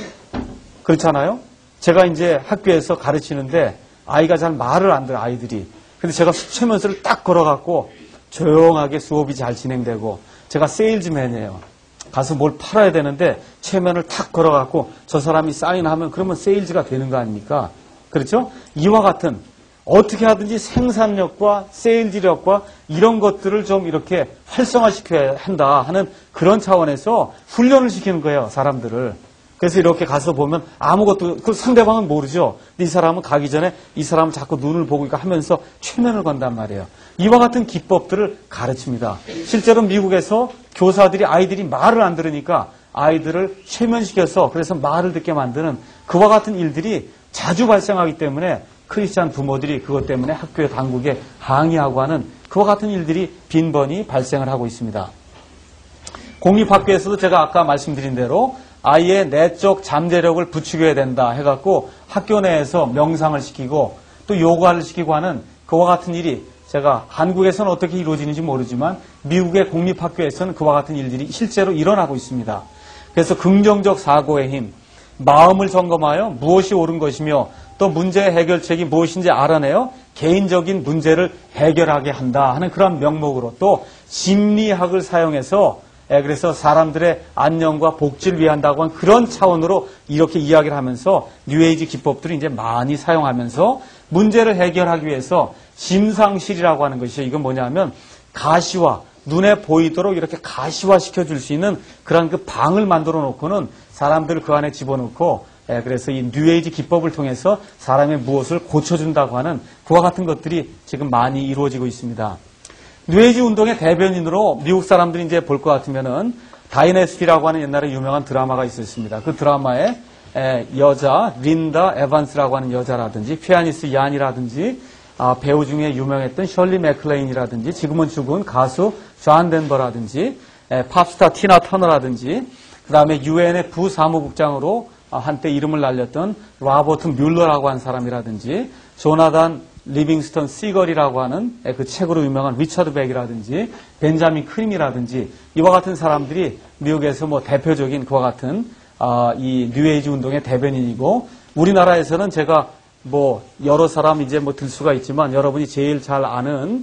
그렇잖아요? 제가 이제 학교에서 가르치는데 아이가 잘 말을 안 들어, 아이들이. 근데 제가 최면수를 딱 걸어갖고 조용하게 수업이 잘 진행되고, 제가 세일즈맨이에요. 가서 뭘 팔아야 되는데 최면을 탁 걸어갖고 저 사람이 사인하면 그러면 세일즈가 되는 거 아닙니까? 그렇죠? 이와 같은 어떻게 하든지 생산력과 세일즈력과 이런 것들을 좀 이렇게 활성화시켜야 한다 하는 그런 차원에서 훈련을 시키는 거예요, 사람들을. 그래서 이렇게 가서 보면 아무것도, 그 상대방은 모르죠. 근데 이 사람은 가기 전에 이 사람은 자꾸 눈을 보고 하면서 최면을 건단 말이에요. 이와 같은 기법들을 가르칩니다. 실제로 미국에서 교사들이 아이들이 말을 안 들으니까 아이들을 최면시켜서 그래서 말을 듣게 만드는 그와 같은 일들이 자주 발생하기 때문에 크리스찬 부모들이 그것 때문에 학교 당국에 항의하고 하는 그와 같은 일들이 빈번히 발생을 하고 있습니다. 공립학교에서도 제가 아까 말씀드린 대로 아이의 내적 잠재력을 부추겨야 된다 해갖고 학교 내에서 명상을 시키고 또 요가를 시키고 하는 그와 같은 일이 제가 한국에서는 어떻게 이루어지는지 모르지만 미국의 공립학교에서는 그와 같은 일들이 실제로 일어나고 있습니다. 그래서 긍정적 사고의 힘, 마음을 점검하여 무엇이 옳은 것이며 또 문제의 해결책이 무엇인지 알아내어 개인적인 문제를 해결하게 한다 하는 그런 명목으로 또 심리학을 사용해서 그래서 사람들의 안녕과 복지를 위한다고 하는 그런 차원으로 이렇게 이야기를 하면서 뉴에이지 기법들을 이제 많이 사용하면서 문제를 해결하기 위해서 심상실이라고 하는 것이죠. 이건 뭐냐면 가시화, 눈에 보이도록 이렇게 가시화시켜 줄 수 있는 그런 그 방을 만들어 놓고는 사람들을 그 안에 집어넣고 그래서 이 뉴에이지 기법을 통해서 사람의 무엇을 고쳐준다고 하는 그와 같은 것들이 지금 많이 이루어지고 있습니다. 뉴에이지 운동의 대변인으로 미국 사람들이 이제 볼 것 같으면은 다이내스티라고 하는 옛날에 유명한 드라마가 있었습니다. 그 드라마에 여자 린다 에반스라고 하는 여자라든지 피아니스트 얀이라든지 배우 중에 유명했던 셜리 맥클레인이라든지 지금은 죽은 가수 존 덴버라든지 팝스타 티나 터너라든지 그 다음에 유엔의 부사무국장으로 한때 이름을 날렸던 로버트 뮬러라고 하는 사람이라든지 조나단 리빙스턴 시걸이라고 하는 그 책으로 유명한 리처드 백이라든지 벤자민 크림이라든지 이와 같은 사람들이 미국에서 뭐 대표적인 그와 같은 어, 이 뉴에이지 운동의 대변인이고 우리나라에서는 제가 뭐 여러 사람 이제 뭐 들 수가 있지만 여러분이 제일 잘 아는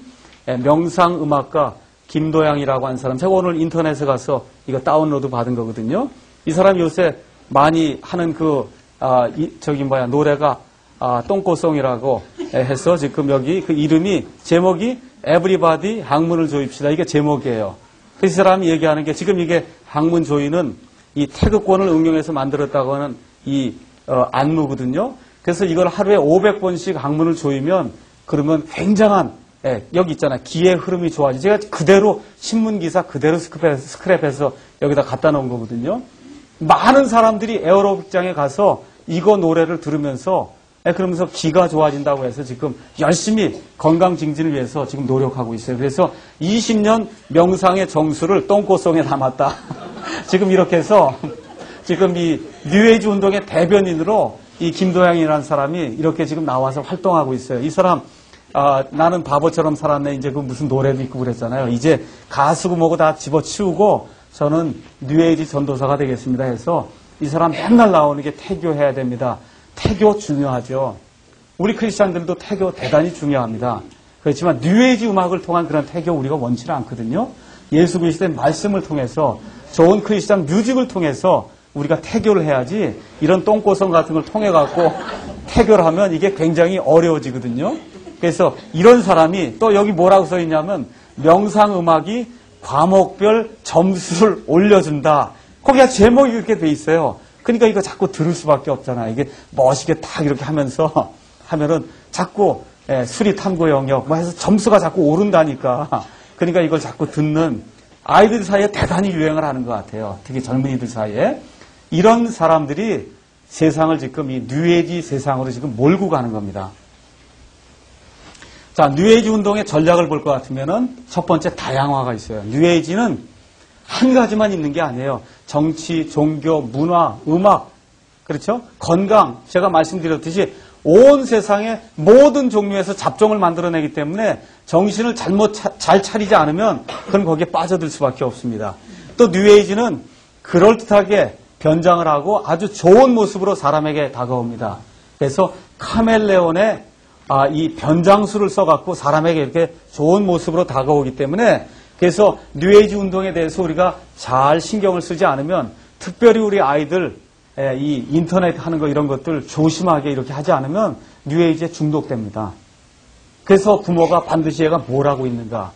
명상음악가 김도양이라고 하는 사람 제가 오늘 인터넷에 가서 이거 다운로드 받은 거거든요. 이 사람이 요새 많이 하는 그 아, 이, 저기 뭐야 노래가 아, 똥꼬송이라고 해서 지금 여기 그 이름이 제목이 Everybody 학문을 조입시다. 이게 제목이에요. 그 사람이 얘기하는 게 지금 이게 학문 조이는 이 태극권을 응용해서 만들었다고 하는 이 어, 안무거든요. 그래서 이걸 하루에 오백 번씩 학문을 조이면 그러면 굉장한 예, 여기 있잖아. 기의 흐름이 좋아지. 제가 그대로 신문기사 그대로 스크랩, 스크랩해서 여기다 갖다 놓은 거거든요. 많은 사람들이 에어로빅장에 가서 이거 노래를 들으면서 그러면서 기가 좋아진다고 해서 지금 열심히 건강 증진을 위해서 지금 노력하고 있어요. 그래서 이십 년 명상의 정수를 똥꼬송에 담았다. 지금 이렇게 해서 지금 이 뉴에이지 운동의 대변인으로 이 김도양이라는 사람이 이렇게 지금 나와서 활동하고 있어요. 이 사람 아, 나는 바보처럼 살았네. 이제 그 무슨 노래도 있고 그랬잖아요. 이제 가수고 뭐고 다 집어치우고 저는 뉴에이지 전도사가 되겠습니다 해서 이 사람 맨날 나오는 게 태교해야 됩니다. 태교 중요하죠. 우리 크리스찬들도 태교 대단히 중요합니다. 그렇지만 뉴에이지 음악을 통한 그런 태교 우리가 원치는 않거든요. 예수 그리스도의 말씀을 통해서 좋은 크리스찬 뮤직을 통해서 우리가 태교를 해야지 이런 똥꼬성 같은 걸 통해 갖고 태교를 하면 이게 굉장히 어려워지거든요. 그래서 이런 사람이 또 여기 뭐라고 써 있냐면 명상음악이 과목별 점수를 올려준다. 거기가 제목이 이렇게 돼 있어요. 그러니까 이거 자꾸 들을 수밖에 없잖아요. 이게 멋있게 딱 이렇게 하면서 하면은 자꾸 예, 수리 탐구 영역 뭐 해서 점수가 자꾸 오른다니까. 그러니까 이걸 자꾸 듣는 아이들 사이에 대단히 유행을 하는 것 같아요. 특히 젊은이들 사이에. 이런 사람들이 세상을 지금 이 뉴에이지 세상으로 지금 몰고 가는 겁니다. 자, 뉴에이지 운동의 전략을 볼 것 같으면은 첫 번째 다양화가 있어요. 뉴에이지는 한 가지만 있는 게 아니에요. 정치, 종교, 문화, 음악, 그렇죠? 건강, 제가 말씀드렸듯이 온 세상의 모든 종류에서 잡종을 만들어내기 때문에 정신을 잘못 차, 잘 차리지 않으면 그건 거기에 빠져들 수밖에 없습니다. 또 뉴에이지는 그럴듯하게 변장을 하고 아주 좋은 모습으로 사람에게 다가옵니다. 그래서 카멜레온의 아, 이 변장수를 써갖고 사람에게 이렇게 좋은 모습으로 다가오기 때문에 그래서 뉴에이지 운동에 대해서 우리가 잘 신경을 쓰지 않으면 특별히 우리 아이들 이 인터넷 하는 거 이런 것들 조심하게 이렇게 하지 않으면 뉴에이지에 중독됩니다. 그래서 부모가 반드시 얘가 뭘 하고 있는가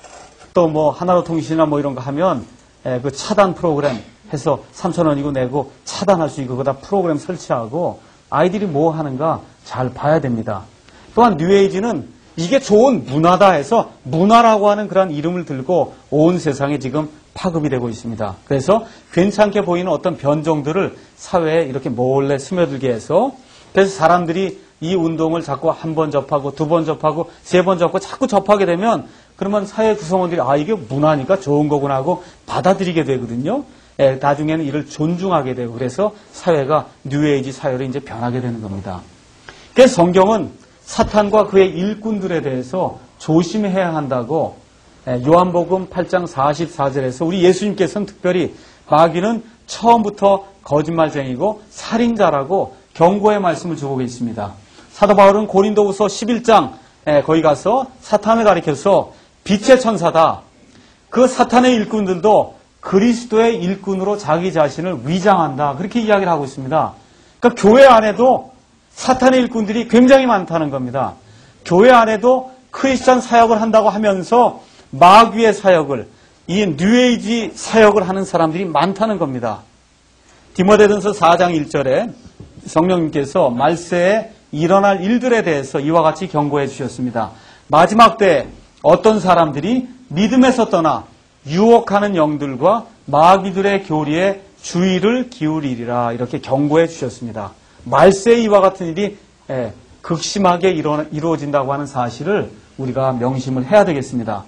또 뭐 하나로통신이나 뭐 이런 거 하면 그 차단 프로그램 해서 삼천 원이고 내고 차단할 수 있고 그거다 프로그램 설치하고 아이들이 뭐 하는가 잘 봐야 됩니다. 또한 뉴에이지는 이게 좋은 문화다 해서 문화라고 하는 그런 이름을 들고 온 세상에 지금 파급이 되고 있습니다. 그래서 괜찮게 보이는 어떤 변종들을 사회에 이렇게 몰래 스며들게 해서 그래서 사람들이 이 운동을 자꾸 한 번 접하고 두 번 접하고 세 번 접하고 자꾸 접하게 되면 그러면 사회 구성원들이 아 이게 문화니까 좋은 거구나 하고 받아들이게 되거든요. 예, 나중에는 이를 존중하게 되고 그래서 사회가 뉴에이지 사회로 이제 변하게 되는 겁니다. 그래서 성경은 사탄과 그의 일꾼들에 대해서 조심해야 한다고 요한복음 팔 장 사십사 절에서 우리 예수님께서는 특별히 마귀는 처음부터 거짓말쟁이고 살인자라고 경고의 말씀을 주고 계십니다. 사도 바울은 고린도후서 십일 장 거기 가서 사탄을 가리켜서 빛의 천사다. 그 사탄의 일꾼들도 그리스도의 일꾼으로 자기 자신을 위장한다. 그렇게 이야기를 하고 있습니다. 그러니까 교회 안에도 사탄의 일꾼들이 굉장히 많다는 겁니다. 교회 안에도 크리스천 사역을 한다고 하면서 마귀의 사역을, 이 뉴에이지 사역을 하는 사람들이 많다는 겁니다. 디모데전서 사 장 일 절에 성령님께서 말세에 일어날 일들에 대해서 이와 같이 경고해 주셨습니다. 마지막 때에 어떤 사람들이 믿음에서 떠나 유혹하는 영들과 마귀들의 교리에 주의를 기울이리라 이렇게 경고해 주셨습니다. 말세에 이와 같은 일이 극심하게 이루어진다고 하는 사실을 우리가 명심을 해야 되겠습니다.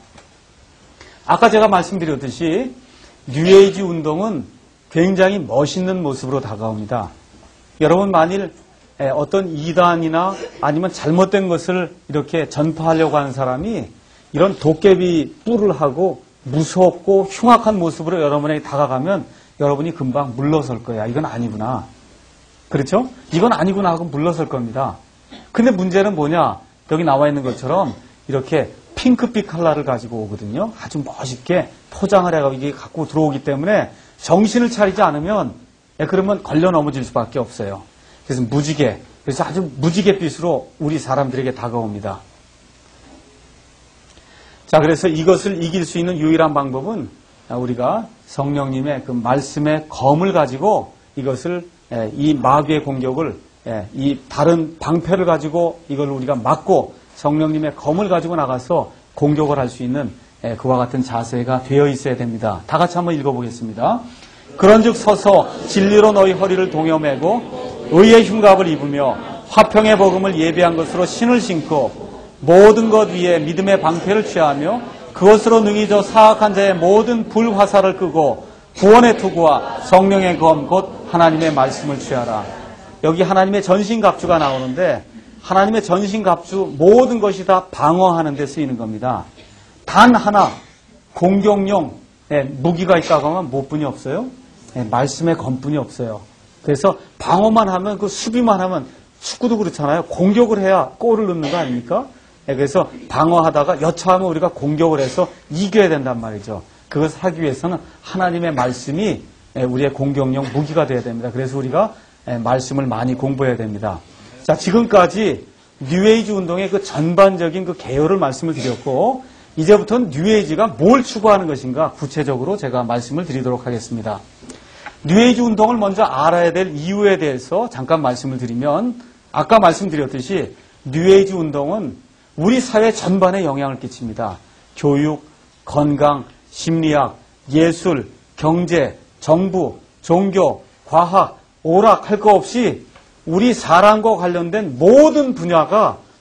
아까 제가 말씀드렸듯이 뉴에이지 운동은 굉장히 멋있는 모습으로 다가옵니다. 여러분 만일 어떤 이단이나 아니면 잘못된 것을 이렇게 전파하려고 하는 사람이 이런 도깨비 뿔을 하고 무섭고 흉악한 모습으로 여러분에게 다가가면 여러분이 금방 물러설 거야. 이건 아니구나. 그렇죠? 이건 아니구나 하고 물러설 겁니다. 근데 문제는 뭐냐? 여기 나와 있는 것처럼 이렇게 핑크빛 컬러를 가지고 오거든요. 아주 멋있게 포장을 해가지고 이게 갖고 들어오기 때문에 정신을 차리지 않으면 그러면 걸려 넘어질 수밖에 없어요. 그래서 무지개, 그래서 아주 무지개빛으로 우리 사람들에게 다가옵니다. 자, 그래서 이것을 이길 수 있는 유일한 방법은 우리가 성령님의 그 말씀의 검을 가지고 이것을 이 마귀의 공격을 이 다른 방패를 가지고 이걸 우리가 막고 성령님의 검을 가지고 나가서 공격을 할 수 있는 그와 같은 자세가 되어 있어야 됩니다. 다 같이 한번 읽어보겠습니다. 그런즉 서서 진리로 너희 허리를 동여매고 의의 흉갑을 입으며 화평의 복음을 예비한 것으로 신을 신고 모든 것 위에 믿음의 방패를 취하며 그것으로 능히 저 사악한 자의 모든 불화살을 끄고 구원의 투구와 성령의 검 곧 하나님의 말씀을 취하라. 여기 하나님의 전신갑주가 나오는데 하나님의 전신갑주 모든 것이 다 방어하는 데 쓰이는 겁니다. 단 하나 공격용 무기가 있다고 하면 무엇뿐이 없어요? 말씀의 검뿐이 없어요. 그래서 방어만 하면 그 수비만 하면 축구도 그렇잖아요. 공격을 해야 골을 넣는 거 아닙니까? 그래서 방어하다가 여차하면 우리가 공격을 해서 이겨야 된단 말이죠. 그것을 하기 위해서는 하나님의 말씀이 우리의 공격용 무기가 되어야 됩니다. 그래서 우리가 말씀을 많이 공부해야 됩니다. 자, 지금까지 뉴에이지 운동의 그 전반적인 그 개요를 말씀을 드렸고 이제부터는 뉴에이지가 뭘 추구하는 것인가 구체적으로 제가 말씀을 드리도록 하겠습니다. 뉴에이지 운동을 먼저 알아야 될 이유에 대해서 잠깐 말씀을 드리면 아까 말씀드렸듯이 뉴에이지 운동은 우리 사회 전반에 영향을 끼칩니다. 교육, 건강, 심리학, 예술, 경제, 정부, 종교, 과학, 오락 할 거 없이 우리 사람과 관련된 모든 분야가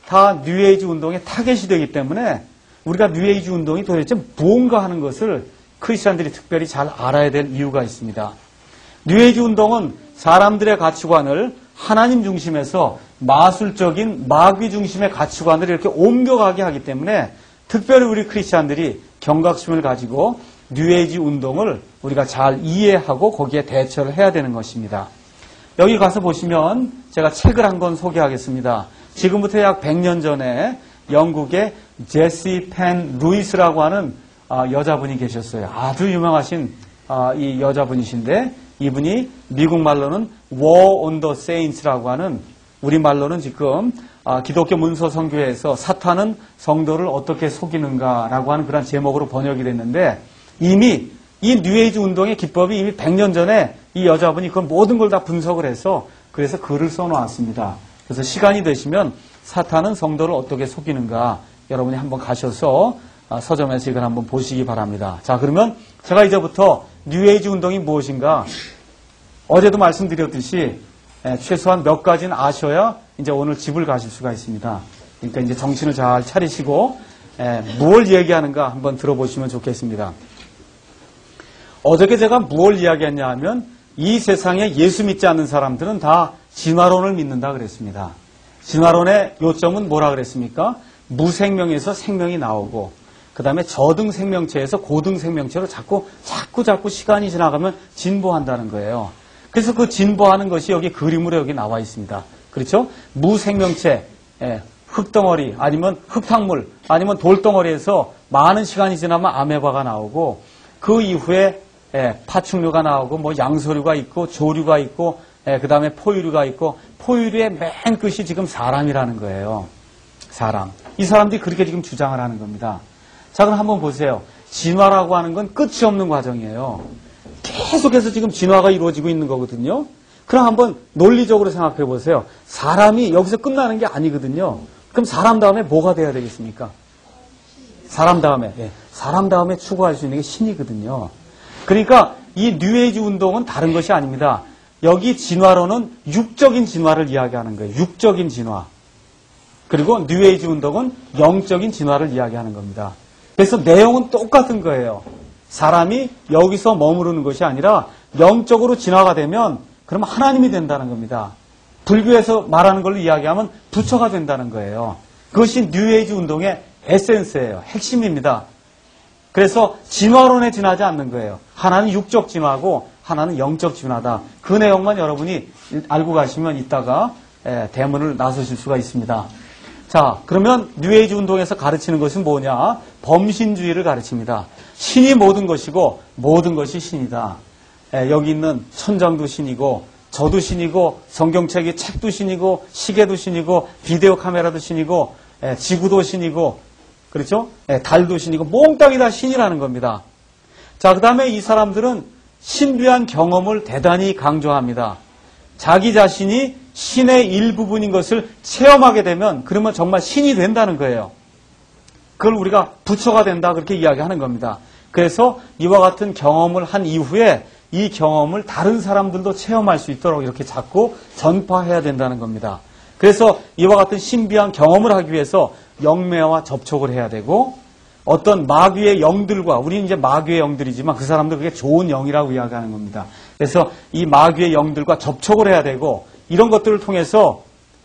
다 뉴에이지 운동의 타겟이 되기 때문에 우리가 뉴에이지 운동이 도대체 무언가 하는 것을 크리스찬들이 특별히 잘 알아야 될 이유가 있습니다. 뉴에이지 운동은 사람들의 가치관을 하나님 중심에서 마술적인 마귀 중심의 가치관을 이렇게 옮겨가게 하기 때문에 특별히 우리 크리스찬들이 경각심을 가지고 뉴에이지 운동을 우리가 잘 이해하고 거기에 대처를 해야 되는 것입니다. 여기 가서 보시면 제가 책을 한 권 소개하겠습니다. 지금부터 약 백 년 전에 영국의 제시 펜 루이스라고 하는 여자분이 계셨어요. 아주 유명하신 이 여자분이신데 이분이 미국 말로는 War on the Saints라고 하는 우리말로는 지금 기독교 문서 선교회에서 사탄은 성도를 어떻게 속이는가라고 하는 그런 제목으로 번역이 됐는데 이미 이 뉴에이지 운동의 기법이 이미 백 년 전에 이 여자분이 그 모든 걸 다 분석을 해서 그래서 글을 써놓았습니다. 그래서 시간이 되시면 사탄은 성도를 어떻게 속이는가 여러분이 한번 가셔서 서점에서 이걸 한번 보시기 바랍니다. 자, 그러면 제가 이제부터 뉴에이지 운동이 무엇인가 어제도 말씀드렸듯이 최소한 몇 가지는 아셔야 이제 오늘 집을 가실 수가 있습니다. 그러니까 이제 정신을 잘 차리시고 무엇을 얘기하는가 한번 들어보시면 좋겠습니다. 어저께 제가 무엇을 이야기했냐 하면 이 세상에 예수 믿지 않는 사람들은 다 진화론을 믿는다 그랬습니다. 진화론의 요점은 뭐라 그랬습니까? 무생명에서 생명이 나오고 그 다음에 저등 생명체에서 고등 생명체로 자꾸 자꾸 자꾸 시간이 지나가면 진보한다는 거예요. 그래서 그 진보하는 것이 여기 그림으로 여기 나와 있습니다. 그렇죠? 무생명체, 예, 흙덩어리 아니면 흙탕물 아니면 돌덩어리에서 많은 시간이 지나면 아메바가 나오고 그 이후에 예, 파충류가 나오고 뭐 양서류가 있고 조류가 있고 예, 그 다음에 포유류가 있고 포유류의 맨 끝이 지금 사람이라는 거예요. 사람. 이 사람들이 그렇게 지금 주장을 하는 겁니다. 자, 그럼 한번 보세요. 진화라고 하는 건 끝이 없는 과정이에요. 계속해서 지금 진화가 이루어지고 있는 거거든요. 그럼 한번 논리적으로 생각해 보세요. 사람이 여기서 끝나는 게 아니거든요. 그럼 사람 다음에 뭐가 돼야 되겠습니까? 사람 다음에. 예, 사람 다음에 추구할 수 있는 게 신이거든요. 그러니까 이 뉴에이지 운동은 다른 것이 아닙니다. 여기 진화론은 육적인 진화를 이야기하는 거예요. 육적인 진화. 그리고 뉴에이지 운동은 영적인 진화를 이야기하는 겁니다. 그래서 내용은 똑같은 거예요. 사람이 여기서 머무르는 것이 아니라 영적으로 진화가 되면 그러면 하나님이 된다는 겁니다. 불교에서 말하는 걸로 이야기하면 부처가 된다는 거예요. 그것이 뉴에이지 운동의 에센스예요. 핵심입니다. 그래서 진화론에 지나지 않는 거예요. 하나는 육적 진화고 하나는 영적 진화다. 그 내용만 여러분이 알고 가시면 이따가 대문을 나서실 수가 있습니다. 자, 그러면 뉴에이지 운동에서 가르치는 것은 뭐냐? 범신주의를 가르칩니다. 신이 모든 것이고 모든 것이 신이다. 여기 있는 천장도 신이고 저도 신이고 성경책이 책도 신이고 시계도 신이고 비디오 카메라도 신이고 지구도 신이고 그렇죠? 달도 신이고 몽땅이 다 신이라는 겁니다. 자, 그 다음에 이 사람들은 신비한 경험을 대단히 강조합니다. 자기 자신이 신의 일부분인 것을 체험하게 되면 그러면 정말 신이 된다는 거예요. 그걸 우리가 부처가 된다 그렇게 이야기하는 겁니다. 그래서 이와 같은 경험을 한 이후에 이 경험을 다른 사람들도 체험할 수 있도록 이렇게 자꾸 전파해야 된다는 겁니다. 그래서 이와 같은 신비한 경험을 하기 위해서 영매와 접촉을 해야 되고 어떤 마귀의 영들과 우리는 이제 마귀의 영들이지만 그 사람도 그게 좋은 영이라고 이야기하는 겁니다. 그래서 이 마귀의 영들과 접촉을 해야 되고 이런 것들을 통해서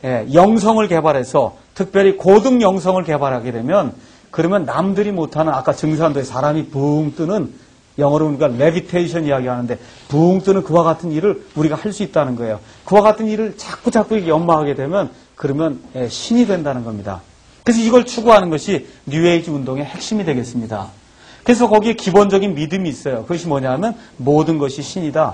영성을 개발해서 특별히 고등 영성을 개발하게 되면 그러면 남들이 못하는 아까 증산도에 사람이 붕 뜨는 영어로 우리가 레비테이션 이야기하는데 붕 뜨는 그와 같은 일을 우리가 할 수 있다는 거예요. 그와 같은 일을 자꾸 자꾸 연마하게 되면 그러면 신이 된다는 겁니다. 그래서 이걸 추구하는 것이 뉴에이지 운동의 핵심이 되겠습니다. 그래서 거기에 기본적인 믿음이 있어요. 그것이 뭐냐면 모든 것이 신이다.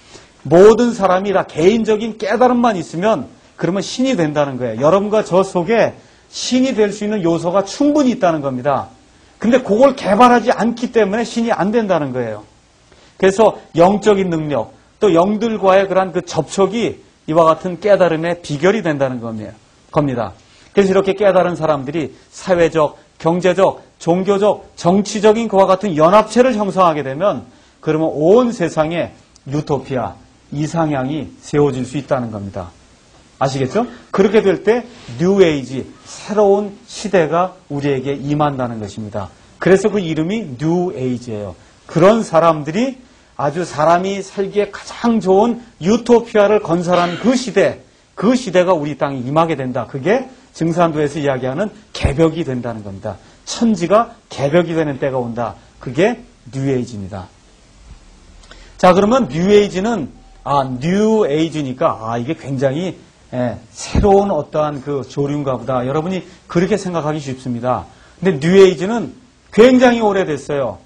모든 사람이 다 개인적인 깨달음만 있으면 그러면 신이 된다는 거예요. 여러분과 저 속에 신이 될 수 있는 요소가 충분히 있다는 겁니다. 근데 그걸 개발하지 않기 때문에 신이 안 된다는 거예요. 그래서 영적인 능력, 또 영들과의 그런 그 접촉이 이와 같은 깨달음의 비결이 된다는 겁니다. 그래서 이렇게 깨달은 사람들이 사회적, 경제적, 종교적, 정치적인 그와 같은 연합체를 형성하게 되면 그러면 온 세상에 유토피아, 이상향이 세워질 수 있다는 겁니다. 아시겠죠? 그렇게 될 때 뉴에이지, 새로운 시대가 우리에게 임한다는 것입니다. 그래서 그 이름이 뉴에이지예요. 그런 사람들이 아주 사람이 살기에 가장 좋은 유토피아를 건설한 그 시대, 그 시대가 우리 땅에 임하게 된다. 그게 증산도에서 이야기하는 개벽이 된다는 겁니다. 천지가 개벽이 되는 때가 온다. 그게 뉴에이지입니다. 자, 그러면 뉴에이지는 아, 뉴에이지니까 아, 이게 굉장히 예, 새로운 어떠한 그 조류인가 보다. 여러분이 그렇게 생각하기 쉽습니다. 근데 뉴에이지는 굉장히 오래됐어요.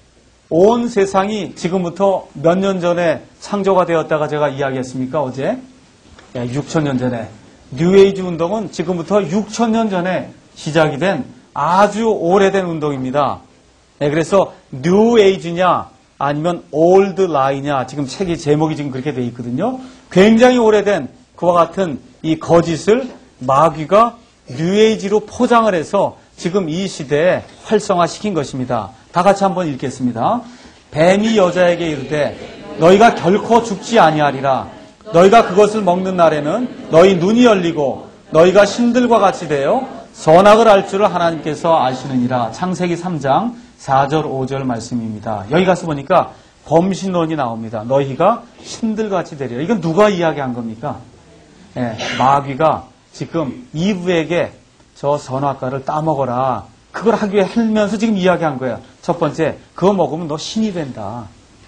온 세상이 지금부터 몇 년 전에 창조가 되었다가 제가 이야기했습니까? 어제? 예, 육천 년 전에. 뉴에이지 운동은 지금부터 육천 년 전에 시작이 된 아주 오래된 운동입니다. 예, 그래서 뉴에이지냐 아니면 올드 라이냐 지금 책의 제목이 지금 그렇게 되어 있거든요. 굉장히 오래된 그와 같은 이 거짓을 마귀가 뉴에이지로 포장을 해서 지금 이 시대에 활성화시킨 것입니다. 다 같이 한번 읽겠습니다. 뱀이 여자에게 이르되 너희가 결코 죽지 아니하리라. 너희가 그것을 먹는 날에는 너희 눈이 열리고 너희가 신들과 같이 되어 선악을 알 줄을 하나님께서 아시느니라. 창세기 삼 장 사 절 오 절 말씀입니다. 여기 가서 보니까 범신론이 나옵니다. 너희가 신들같이 되리라. 이건 누가 이야기한 겁니까? 예, 마귀가 지금 이브에게 저 선악과를 따먹어라. 그걸 하기 위해 하면서 지금 이야기한 거예요. 첫 번째, 그거 먹으면 너 신이 된다.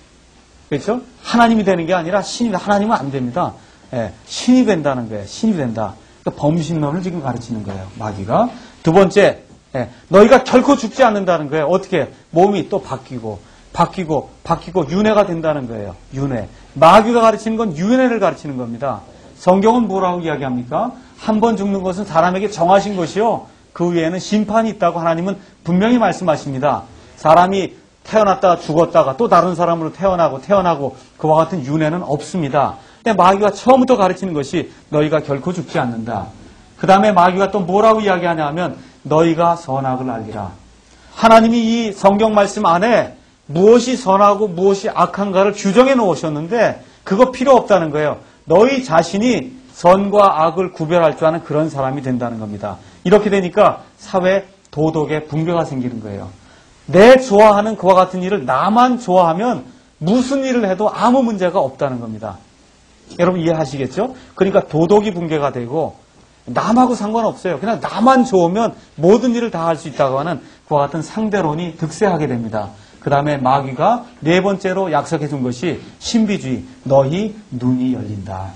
그렇죠? 하나님이 되는 게 아니라 신이, 하나님은 안 됩니다. 예, 신이 된다는 거예요. 신이 된다. 그러니까 범신론을 지금 가르치는 거예요. 마귀가. 두 번째, 예, 너희가 결코 죽지 않는다는 거예요. 어떻게? 몸이 또 바뀌고, 바뀌고, 바뀌고, 윤회가 된다는 거예요. 윤회. 마귀가 가르치는 건 윤회를 가르치는 겁니다. 성경은 뭐라고 이야기합니까? 한 번 죽는 것은 사람에게 정하신 것이요. 그 위에는 심판이 있다고 하나님은 분명히 말씀하십니다. 사람이 태어났다가 죽었다가 또 다른 사람으로 태어나고 태어나고 그와 같은 윤회는 없습니다. 근데 마귀가 처음부터 가르치는 것이 너희가 결코 죽지 않는다. 그 다음에 마귀가 또 뭐라고 이야기하냐 하면 너희가 선악을 알리라. 하나님이 이 성경 말씀 안에 무엇이 선하고 무엇이 악한가를 규정해 놓으셨는데 그거 필요 없다는 거예요. 너희 자신이 선과 악을 구별할 줄 아는 그런 사람이 된다는 겁니다. 이렇게 되니까 사회 도덕의 붕괴가 생기는 거예요. 내 좋아하는 그와 같은 일을 나만 좋아하면 무슨 일을 해도 아무 문제가 없다는 겁니다. 여러분 이해하시겠죠? 그러니까 도덕이 붕괴가 되고 남하고 상관없어요. 그냥 나만 좋으면 모든 일을 다 할 수 있다고 하는 그와 같은 상대론이 득세하게 됩니다. 그 다음에 마귀가 네 번째로 약속해 준 것이 신비주의. 너희 눈이 열린다.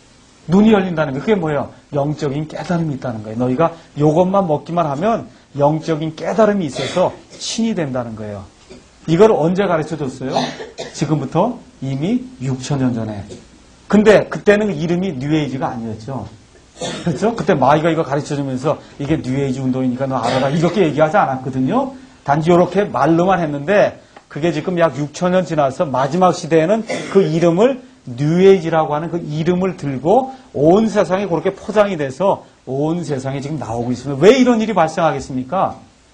눈이 열린다는 거. 그게 뭐예요? 영적인 깨달음이 있다는 거예요. 너희가 이것만 먹기만 하면 영적인 깨달음이 있어서 신이 된다는 거예요. 이걸 언제 가르쳐 줬어요? 지금부터 이미 육천 년 전에. 근데 그때는 이름이 뉴에이지가 아니었죠. 그렇죠? 그때 마귀가 이거 가르쳐 주면서 이게 뉴에이지 운동이니까 너 알아라. 이렇게 얘기하지 않았거든요. 단지 이렇게 말로만 했는데 그게 지금 약 육천 년 지나서 마지막 시대에는 그 이름을 뉴에이지라고 하는 그 이름을 들고 온 세상에 그렇게 포장이 돼서 온 세상에 지금 나오고 있습니다. 왜 이런 일이 발생하겠습니까?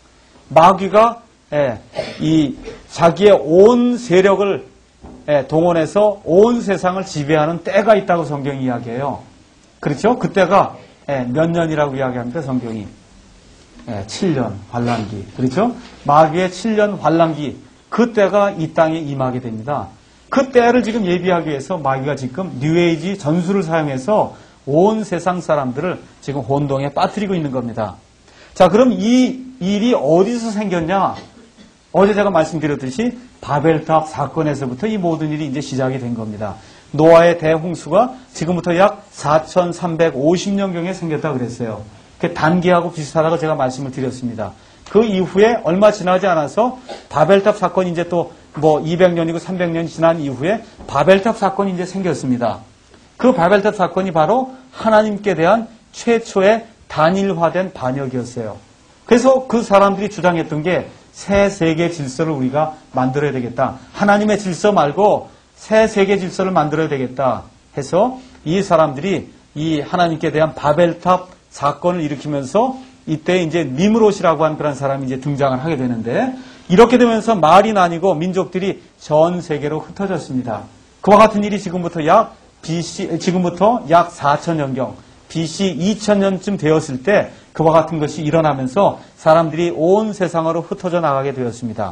마귀가 예, 이 자기의 온 세력을 예, 동원해서 온 세상을 지배하는 때가 있다고 성경이 이야기해요. 그렇죠? 그때가 예, 몇 년이라고 이야기합니까? 성경이 예, 칠 년 환란기. 그렇죠? 마귀의 칠 년 환란기. 그때가 이 땅에 임하게 됩니다. 그 때를 지금 예비하기 위해서 마귀가 지금 뉴에이지 전술을 사용해서 온 세상 사람들을 지금 혼동에 빠뜨리고 있는 겁니다. 자, 그럼 이 일이 어디서 생겼냐? 어제 제가 말씀드렸듯이 바벨탑 사건에서부터 이 모든 일이 이제 시작이 된 겁니다. 노아의 대홍수가 지금부터 약 사천삼백오십 년경에 생겼다고 그랬어요. 그 단기하고 비슷하다고 제가 말씀을 드렸습니다. 그 이후에 얼마 지나지 않아서 바벨탑 사건이 이제 또 뭐 이백 년이고 삼백 년이 지난 이후에 바벨탑 사건이 이제 생겼습니다. 그 바벨탑 사건이 바로 하나님께 대한 최초의 단일화된 반역이었어요. 그래서 그 사람들이 주장했던 게 새 세계 질서를 우리가 만들어야 되겠다. 하나님의 질서 말고 새 세계 질서를 만들어야 되겠다 해서 이 사람들이 이 하나님께 대한 바벨탑 사건을 일으키면서 이때 이제 니므롯이라고 하는 그런 사람이 이제 등장을 하게 되는데 이렇게 되면서 말이 나뉘고 민족들이 전 세계로 흩어졌습니다. 그와 같은 일이 지금부터 약 비씨 지금부터 약 사천 년경 비씨 이천 년쯤 되었을 때 그와 같은 것이 일어나면서 사람들이 온 세상으로 흩어져 나가게 되었습니다.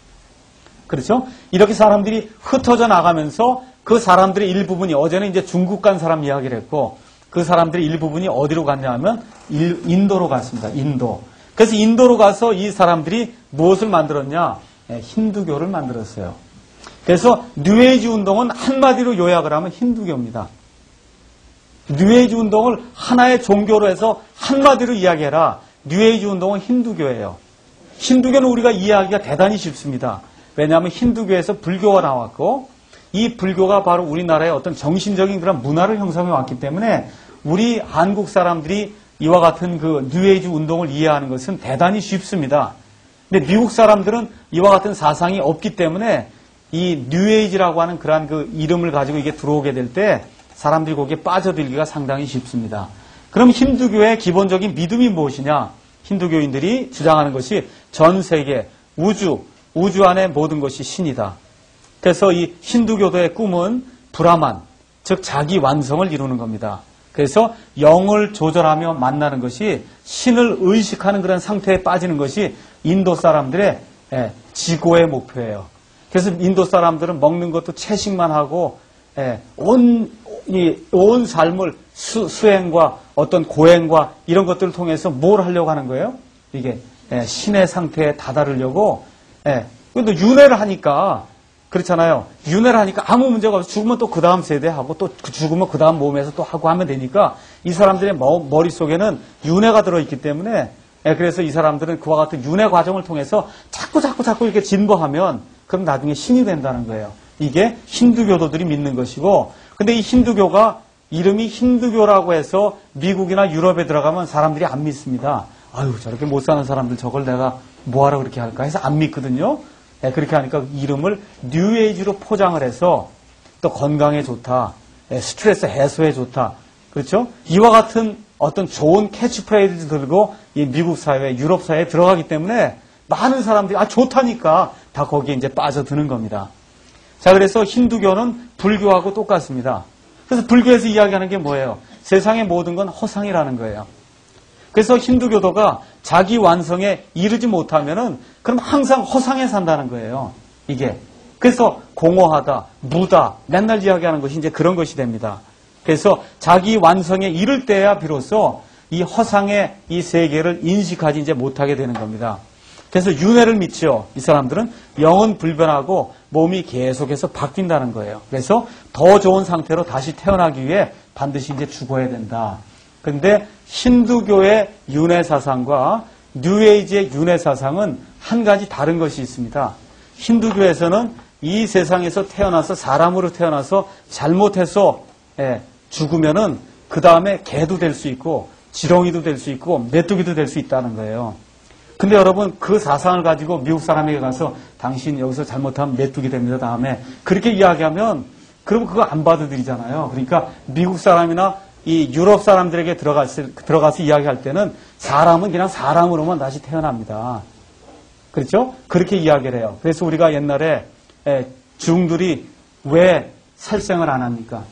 그렇죠? 이렇게 사람들이 흩어져 나가면서 그 사람들의 일부분이, 어제는 이제 중국 간 사람 이야기를 했고, 그 사람들의 일부분이 어디로 갔냐 하면 인도로 갔습니다. 인도. 그래서 인도로 가서 이 사람들이 무엇을 만들었냐? 힌두교를 만들었어요. 그래서 뉴에이지 운동은 한마디로 요약을 하면 힌두교입니다. 뉴에이지 운동을 하나의 종교로 해서 한마디로 이야기해라. 뉴에이지 운동은 힌두교예요. 힌두교는 우리가 이해하기가 대단히 쉽습니다. 왜냐하면 힌두교에서 불교가 나왔고, 이 불교가 바로 우리나라의 어떤 정신적인 그런 문화를 형성해 왔기 때문에 우리 한국 사람들이 이와 같은 그 뉴에이지 운동을 이해하는 것은 대단히 쉽습니다. 근데 미국 사람들은 이와 같은 사상이 없기 때문에 이 뉴에이지라고 하는 그러한 그 이름을 가지고 이게 들어오게 될 때 사람들이 거기에 빠져들기가 상당히 쉽습니다. 그럼 힌두교의 기본적인 믿음이 무엇이냐? 힌두교인들이 주장하는 것이 전 세계, 우주, 우주 안의 모든 것이 신이다. 그래서 이 힌두교도의 꿈은 브라만, 즉 자기 완성을 이루는 겁니다. 그래서 영을 조절하며 만나는 것이, 신을 의식하는 그런 상태에 빠지는 것이 인도 사람들의 지고의 목표예요. 그래서 인도 사람들은 먹는 것도 채식만 하고 온, 이, 온 삶을 수, 수행과 어떤 고행과 이런 것들을 통해서 뭘 하려고 하는 거예요? 이게 신의 상태에 다다르려고. 근데 윤회를 하니까 그렇잖아요. 윤회를 하니까 아무 문제가 없어. 죽으면 또 그 다음 세대 하고, 또 죽으면 그 다음 몸에서 또 하고 하면 되니까 이 사람들의 머릿속에는 윤회가 들어있기 때문에, 그래서 이 사람들은 그와 같은 윤회 과정을 통해서 자꾸 자꾸 자꾸 이렇게 진보하면 그럼 나중에 신이 된다는 거예요. 이게 힌두교도들이 믿는 것이고, 근데 이 힌두교가 이름이 힌두교라고 해서 미국이나 유럽에 들어가면 사람들이 안 믿습니다. 아유, 저렇게 못 사는 사람들 저걸 내가 뭐하러 그렇게 할까 해서 안 믿거든요. 네, 그렇게 하니까 이름을 뉴에이지로 포장을 해서 또 건강에 좋다, 스트레스 해소에 좋다. 그렇죠? 이와 같은 어떤 좋은 캐치프레이즈 들고 이 미국 사회, 유럽 사회에 들어가기 때문에 많은 사람들이 아 좋다니까 다 거기에 이제 빠져드는 겁니다. 자, 그래서 힌두교는 불교하고 똑같습니다. 그래서 불교에서 이야기하는 게 뭐예요? 세상의 모든 건 허상이라는 거예요. 그래서 힌두교도가 자기 완성에 이르지 못하면은 그럼 항상 허상에 산다는 거예요. 이게. 그래서 공허하다, 무다, 맨날 이야기하는 것이 이제 그런 것이 됩니다. 그래서 자기 완성에 이를 때야 비로소 이 허상의 이 세계를 인식하지 이제 못하게 되는 겁니다. 그래서 윤회를 믿죠. 이 사람들은 영은 불변하고 몸이 계속해서 바뀐다는 거예요. 그래서 더 좋은 상태로 다시 태어나기 위해 반드시 이제 죽어야 된다. 그런데 힌두교의 윤회 사상과 뉴에이지의 윤회 사상은 한 가지 다른 것이 있습니다. 힌두교에서는 이 세상에서 태어나서 사람으로 태어나서 잘못해서 예, 죽으면은 그 다음에 개도 될 수 있고 지렁이도 될 수 있고 메뚜기도 될 수 있다는 거예요. 근데 여러분 그 사상을 가지고 미국 사람에게 가서 당신 여기서 잘못하면 메뚜기 됩니다 다음에 그렇게 이야기하면 그러면 그거 안 받아들이잖아요. 그러니까 미국 사람이나 이 유럽 사람들에게 들어가서, 들어가서 이야기할 때는 사람은 그냥 사람으로만 다시 태어납니다. 그렇죠? 그렇게 이야기를 해요. 그래서 우리가 옛날에 에, 중들이 왜 살생을 안 합니까?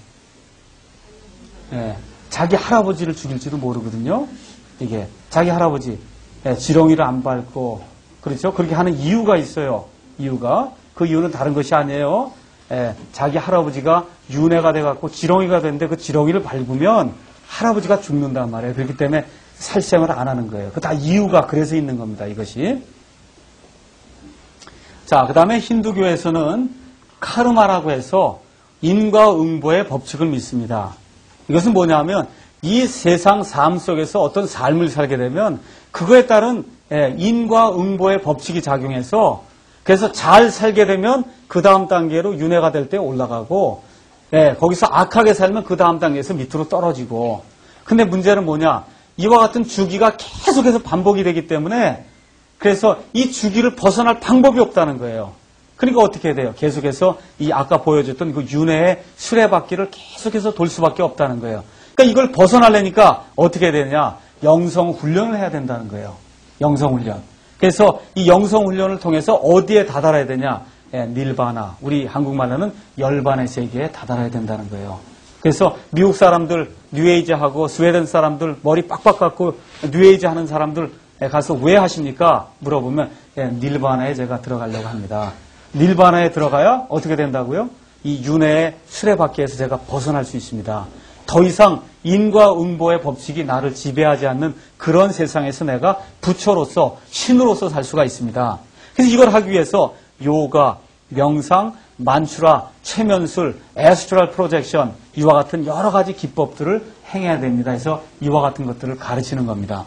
예, 자기 할아버지를 죽일지도 모르거든요. 이게 자기 할아버지 예, 지렁이를 안 밟고 그렇죠? 그렇게 하는 이유가 있어요. 이유가 그 이유는 다른 것이 아니에요. 예, 자기 할아버지가 윤회가 돼갖고 지렁이가 됐는데 그 지렁이를 밟으면 할아버지가 죽는단 말이에요. 그렇기 때문에 살생을 안 하는 거예요. 그 다 이유가 그래서 있는 겁니다. 이것이. 자, 그 다음에 힌두교에서는 카르마라고 해서 인과응보의 법칙을 믿습니다. 이것은 뭐냐면 이 세상 삶 속에서 어떤 삶을 살게 되면 그거에 따른 인과응보의 법칙이 작용해서 그래서 잘 살게 되면 그 다음 단계로 윤회가 될 때 올라가고 예, 거기서 악하게 살면 그 다음 단계에서 밑으로 떨어지고 근데 문제는 뭐냐 이와 같은 주기가 계속해서 반복이 되기 때문에 그래서 이 주기를 벗어날 방법이 없다는 거예요. 그러니까 어떻게 해야 돼요? 계속해서 이 아까 보여줬던 그 윤회의 수레바퀴를 계속해서 돌 수밖에 없다는 거예요. 그러니까 이걸 벗어나려니까 어떻게 해야 되냐 영성 훈련을 해야 된다는 거예요. 영성 훈련. 그래서 이 영성 훈련을 통해서 어디에 다다라야 되냐? 예, 닐바나. 우리 한국말로는 열반의 세계에 다다라야 된다는 거예요. 그래서 미국 사람들 뉴에이지 하고 스웨덴 사람들 머리 빡빡 깎고 뉴에이지 하는 사람들 가서 왜 하십니까? 물어보면 예, 닐바나에 제가 들어가려고 합니다. 닐바나에 들어가야 어떻게 된다고요? 이 윤회의 수레바퀴에서 제가 벗어날 수 있습니다. 더 이상 인과응보의 법칙이 나를 지배하지 않는 그런 세상에서 내가 부처로서 신으로서 살 수가 있습니다. 그래서 이걸 하기 위해서 요가, 명상, 만추라, 최면술, 에스트랄 프로젝션 이와 같은 여러 가지 기법들을 행해야 됩니다. 그래서 이와 같은 것들을 가르치는 겁니다.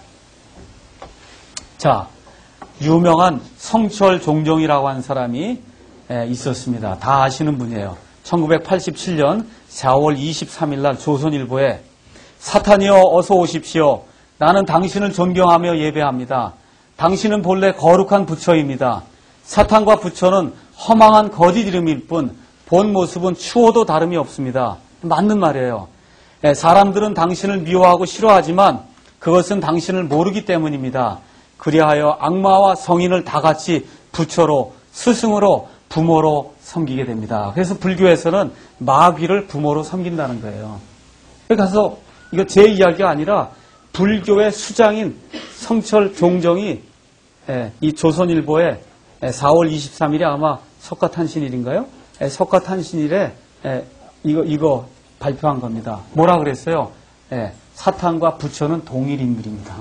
자, 유명한 성철 종정이라고 하는 사람이 있었습니다. 다 아시는 분이에요. 천구백팔십칠 년 사월 이십삼일 날 조선일보에 사탄이여 어서 오십시오. 나는 당신을 존경하며 예배합니다. 당신은 본래 거룩한 부처입니다. 사탄과 부처는 허망한 거짓 이름일 뿐 본 모습은 추호도 다름이 없습니다. 맞는 말이에요. 사람들은 당신을 미워하고 싫어하지만 그것은 당신을 모르기 때문입니다. 그리하여 악마와 성인을 다 같이 부처로, 스승으로, 부모로 섬기게 됩니다. 그래서 불교에서는 마귀를 부모로 섬긴다는 거예요. 그래서 이거 제 이야기가 아니라 불교의 수장인 성철 종정이 이 조선일보에 사월 이십삼일에 아마 석가탄신일인가요? 석가탄신일에 이거 이거 발표한 겁니다. 뭐라 그랬어요? 사탄과 부처는 동일 인물입니다.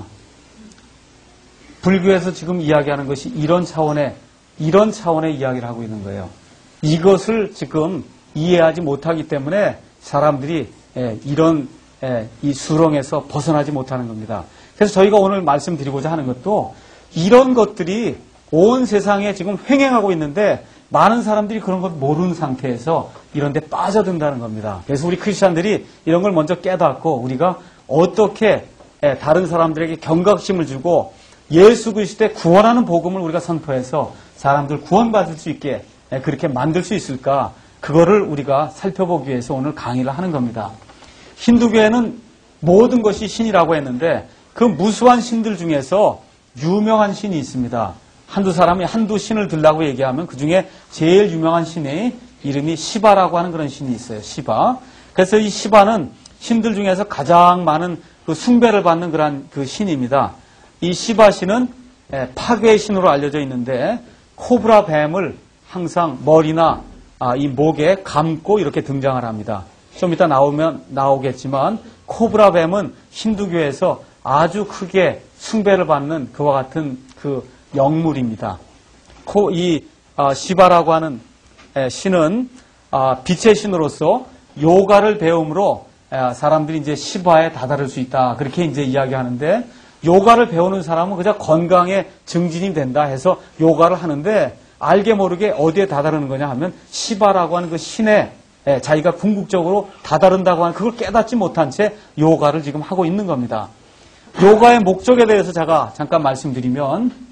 불교에서 지금 이야기하는 것이 이런 차원의 이런 차원의 이야기를 하고 있는 거예요. 이것을 지금 이해하지 못하기 때문에 사람들이 이런 이 수렁에서 벗어나지 못하는 겁니다. 그래서 저희가 오늘 말씀드리고자 하는 것도 이런 것들이 온 세상에 지금 횡행하고 있는데 많은 사람들이 그런 걸 모르는 상태에서 이런 데 빠져든다는 겁니다. 그래서 우리 크리스찬들이 이런 걸 먼저 깨닫고 우리가 어떻게 다른 사람들에게 경각심을 주고 예수 그리스도의 구원하는 복음을 우리가 선포해서 사람들 구원받을 수 있게 그렇게 만들 수 있을까? 그거를 우리가 살펴보기 위해서 오늘 강의를 하는 겁니다. 힌두교에는 모든 것이 신이라고 했는데 그 무수한 신들 중에서 유명한 신이 있습니다. 한두 사람이 한두 신을 들라고 얘기하면 그 중에 제일 유명한 신의 이름이 시바라고 하는 그런 신이 있어요. 시바. 그래서 이 시바는 신들 중에서 가장 많은 그 숭배를 받는 그런 그 신입니다. 이 시바 신은 파괴의 신으로 알려져 있는데 코브라 뱀을 항상 머리나 이 목에 감고 이렇게 등장을 합니다. 좀 이따 나오면 나오겠지만 코브라 뱀은 힌두교에서 아주 크게 숭배를 받는 그와 같은 그 영물입니다. 이 시바라고 하는 신은 빛의 신으로서 요가를 배움으로 사람들이 이제 시바에 다다를 수 있다. 그렇게 이제 이야기하는데 요가를 배우는 사람은 그저 건강에 증진이 된다 해서 요가를 하는데 알게 모르게 어디에 다다르는 거냐 하면 시바라고 하는 그 신에 자기가 궁극적으로 다다른다고 하는 그걸 깨닫지 못한 채 요가를 지금 하고 있는 겁니다. 요가의 목적에 대해서 제가 잠깐 말씀드리면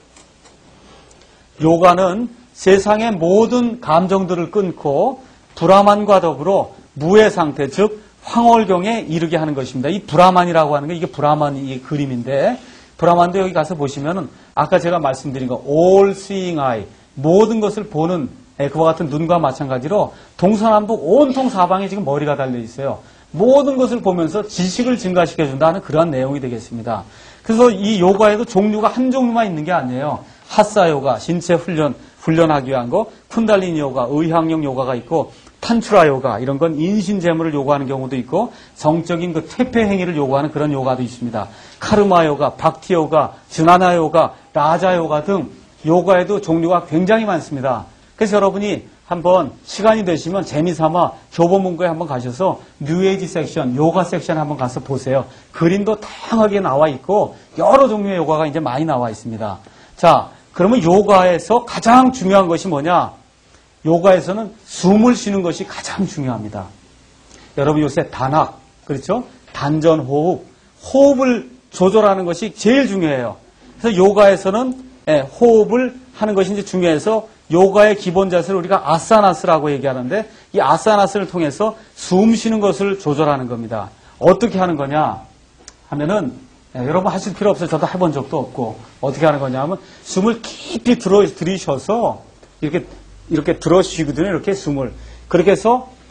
요가는 세상의 모든 감정들을 끊고 브라만과 더불어 무의 상태, 즉 황홀경에 이르게 하는 것입니다. 이 브라만이라고 하는 게 이게 브라만이 그림인데 브라만도 여기 가서 보시면은 아까 제가 말씀드린 거 all seeing eye 모든 것을 보는 그와 같은 눈과 마찬가지로 동서남북 온통 사방에 지금 머리가 달려 있어요. 모든 것을 보면서 지식을 증가시켜 준다는 그러한 내용이 되겠습니다. 그래서 이 요가에도 종류가 한 종류만 있는 게 아니에요. 하사 요가, 신체 훈련, 훈련하기 위한 거, 쿤달리니 요가, 의학용 요가가 있고, 탄추라 요가, 이런 건 인신재물을 요구하는 경우도 있고, 정적인 그 퇴폐 행위를 요구하는 그런 요가도 있습니다. 카르마 요가, 박티 요가, 즈나나 요가, 라자 요가 등 요가에도 종류가 굉장히 많습니다. 그래서 여러분이 한번 시간이 되시면 재미삼아 교보문고에 한번 가셔서 뉴에이지 섹션, 요가 섹션 한번 가서 보세요. 그림도 다양하게 나와 있고, 여러 종류의 요가가 이제 많이 나와 있습니다. 자, 그러면 요가에서 가장 중요한 것이 뭐냐? 요가에서는 숨을 쉬는 것이 가장 중요합니다. 여러분 요새 단학, 그렇죠? 단전호흡, 호흡을 조절하는 것이 제일 중요해요. 그래서 요가에서는 호흡을 하는 것이 이제 중요해서 요가의 기본 자세를 우리가 아사나스라고 얘기하는데 이 아사나스를 통해서 숨 쉬는 것을 조절하는 겁니다. 어떻게 하는 거냐 하면은 네, 여러분 하실 필요 없어요. 저도 해본 적도 없고 어떻게 하는 거냐 하면 숨을 깊이 들어 들이셔서 이렇게 이렇게 들어 쉬거든요. 이렇게 숨을 그렇게 해서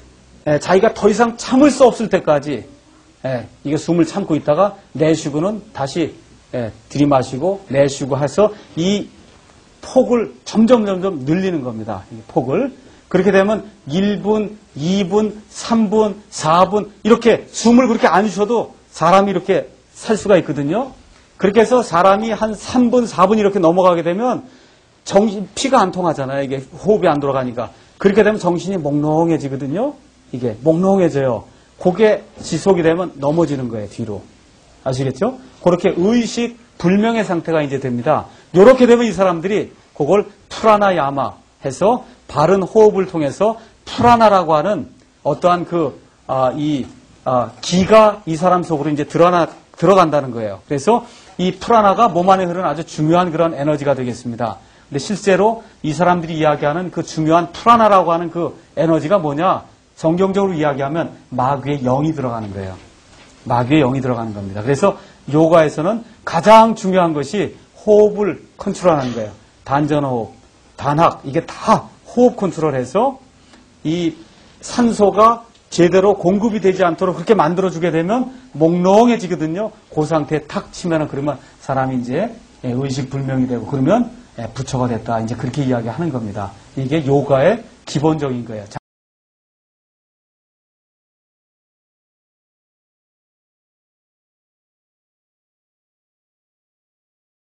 예, 자기가 더 이상 참을 수 없을 때까지 예, 이게 숨을 참고 있다가 내쉬고는 다시 예, 들이마시고 내쉬고 해서 이 폭을 점점 점점 늘리는 겁니다. 이 폭을. 그렇게 되면 일 분, 이 분, 삼 분, 사 분 이렇게 숨을 그렇게 안 쉬어도 사람이 이렇게 살 수가 있거든요. 그렇게 해서 사람이 한 삼 분, 사 분 이렇게 넘어가게 되면 정신, 피가 안 통하잖아요. 이게 호흡이 안 돌아가니까. 그렇게 되면 정신이 몽롱해지거든요. 이게 몽롱해져요. 그게 지속이 되면 넘어지는 거예요. 뒤로. 아시겠죠? 그렇게 의식 불명의 상태가 이제 됩니다. 이렇게 되면 이 사람들이 그걸 프라나야마 해서 바른 호흡을 통해서 프라나라고 하는 어떠한 그, 아, 이, 아, 기가 이 사람 속으로 이제 들어나, 들어간다는 거예요. 그래서 이 프라나가 몸 안에 흐르는 아주 중요한 그런 에너지가 되겠습니다. 근데 실제로 이 사람들이 이야기하는 그 중요한 프라나라고 하는 그 에너지가 뭐냐? 성경적으로 이야기하면 마귀의 영이 들어가는 거예요. 마귀의 영이 들어가는 겁니다. 그래서 요가에서는 가장 중요한 것이 호흡을 컨트롤하는 거예요. 단전호흡, 단학, 이게 다 호흡 컨트롤해서 이 산소가 제대로 공급이 되지 않도록 그렇게 만들어주게 되면 몽롱해지거든요. 그 상태에 탁 치면은 그러면 사람이 이제 의식 불명이 되고 그러면 부처가 됐다. 이제 그렇게 이야기하는 겁니다. 이게 요가의 기본적인 거예요.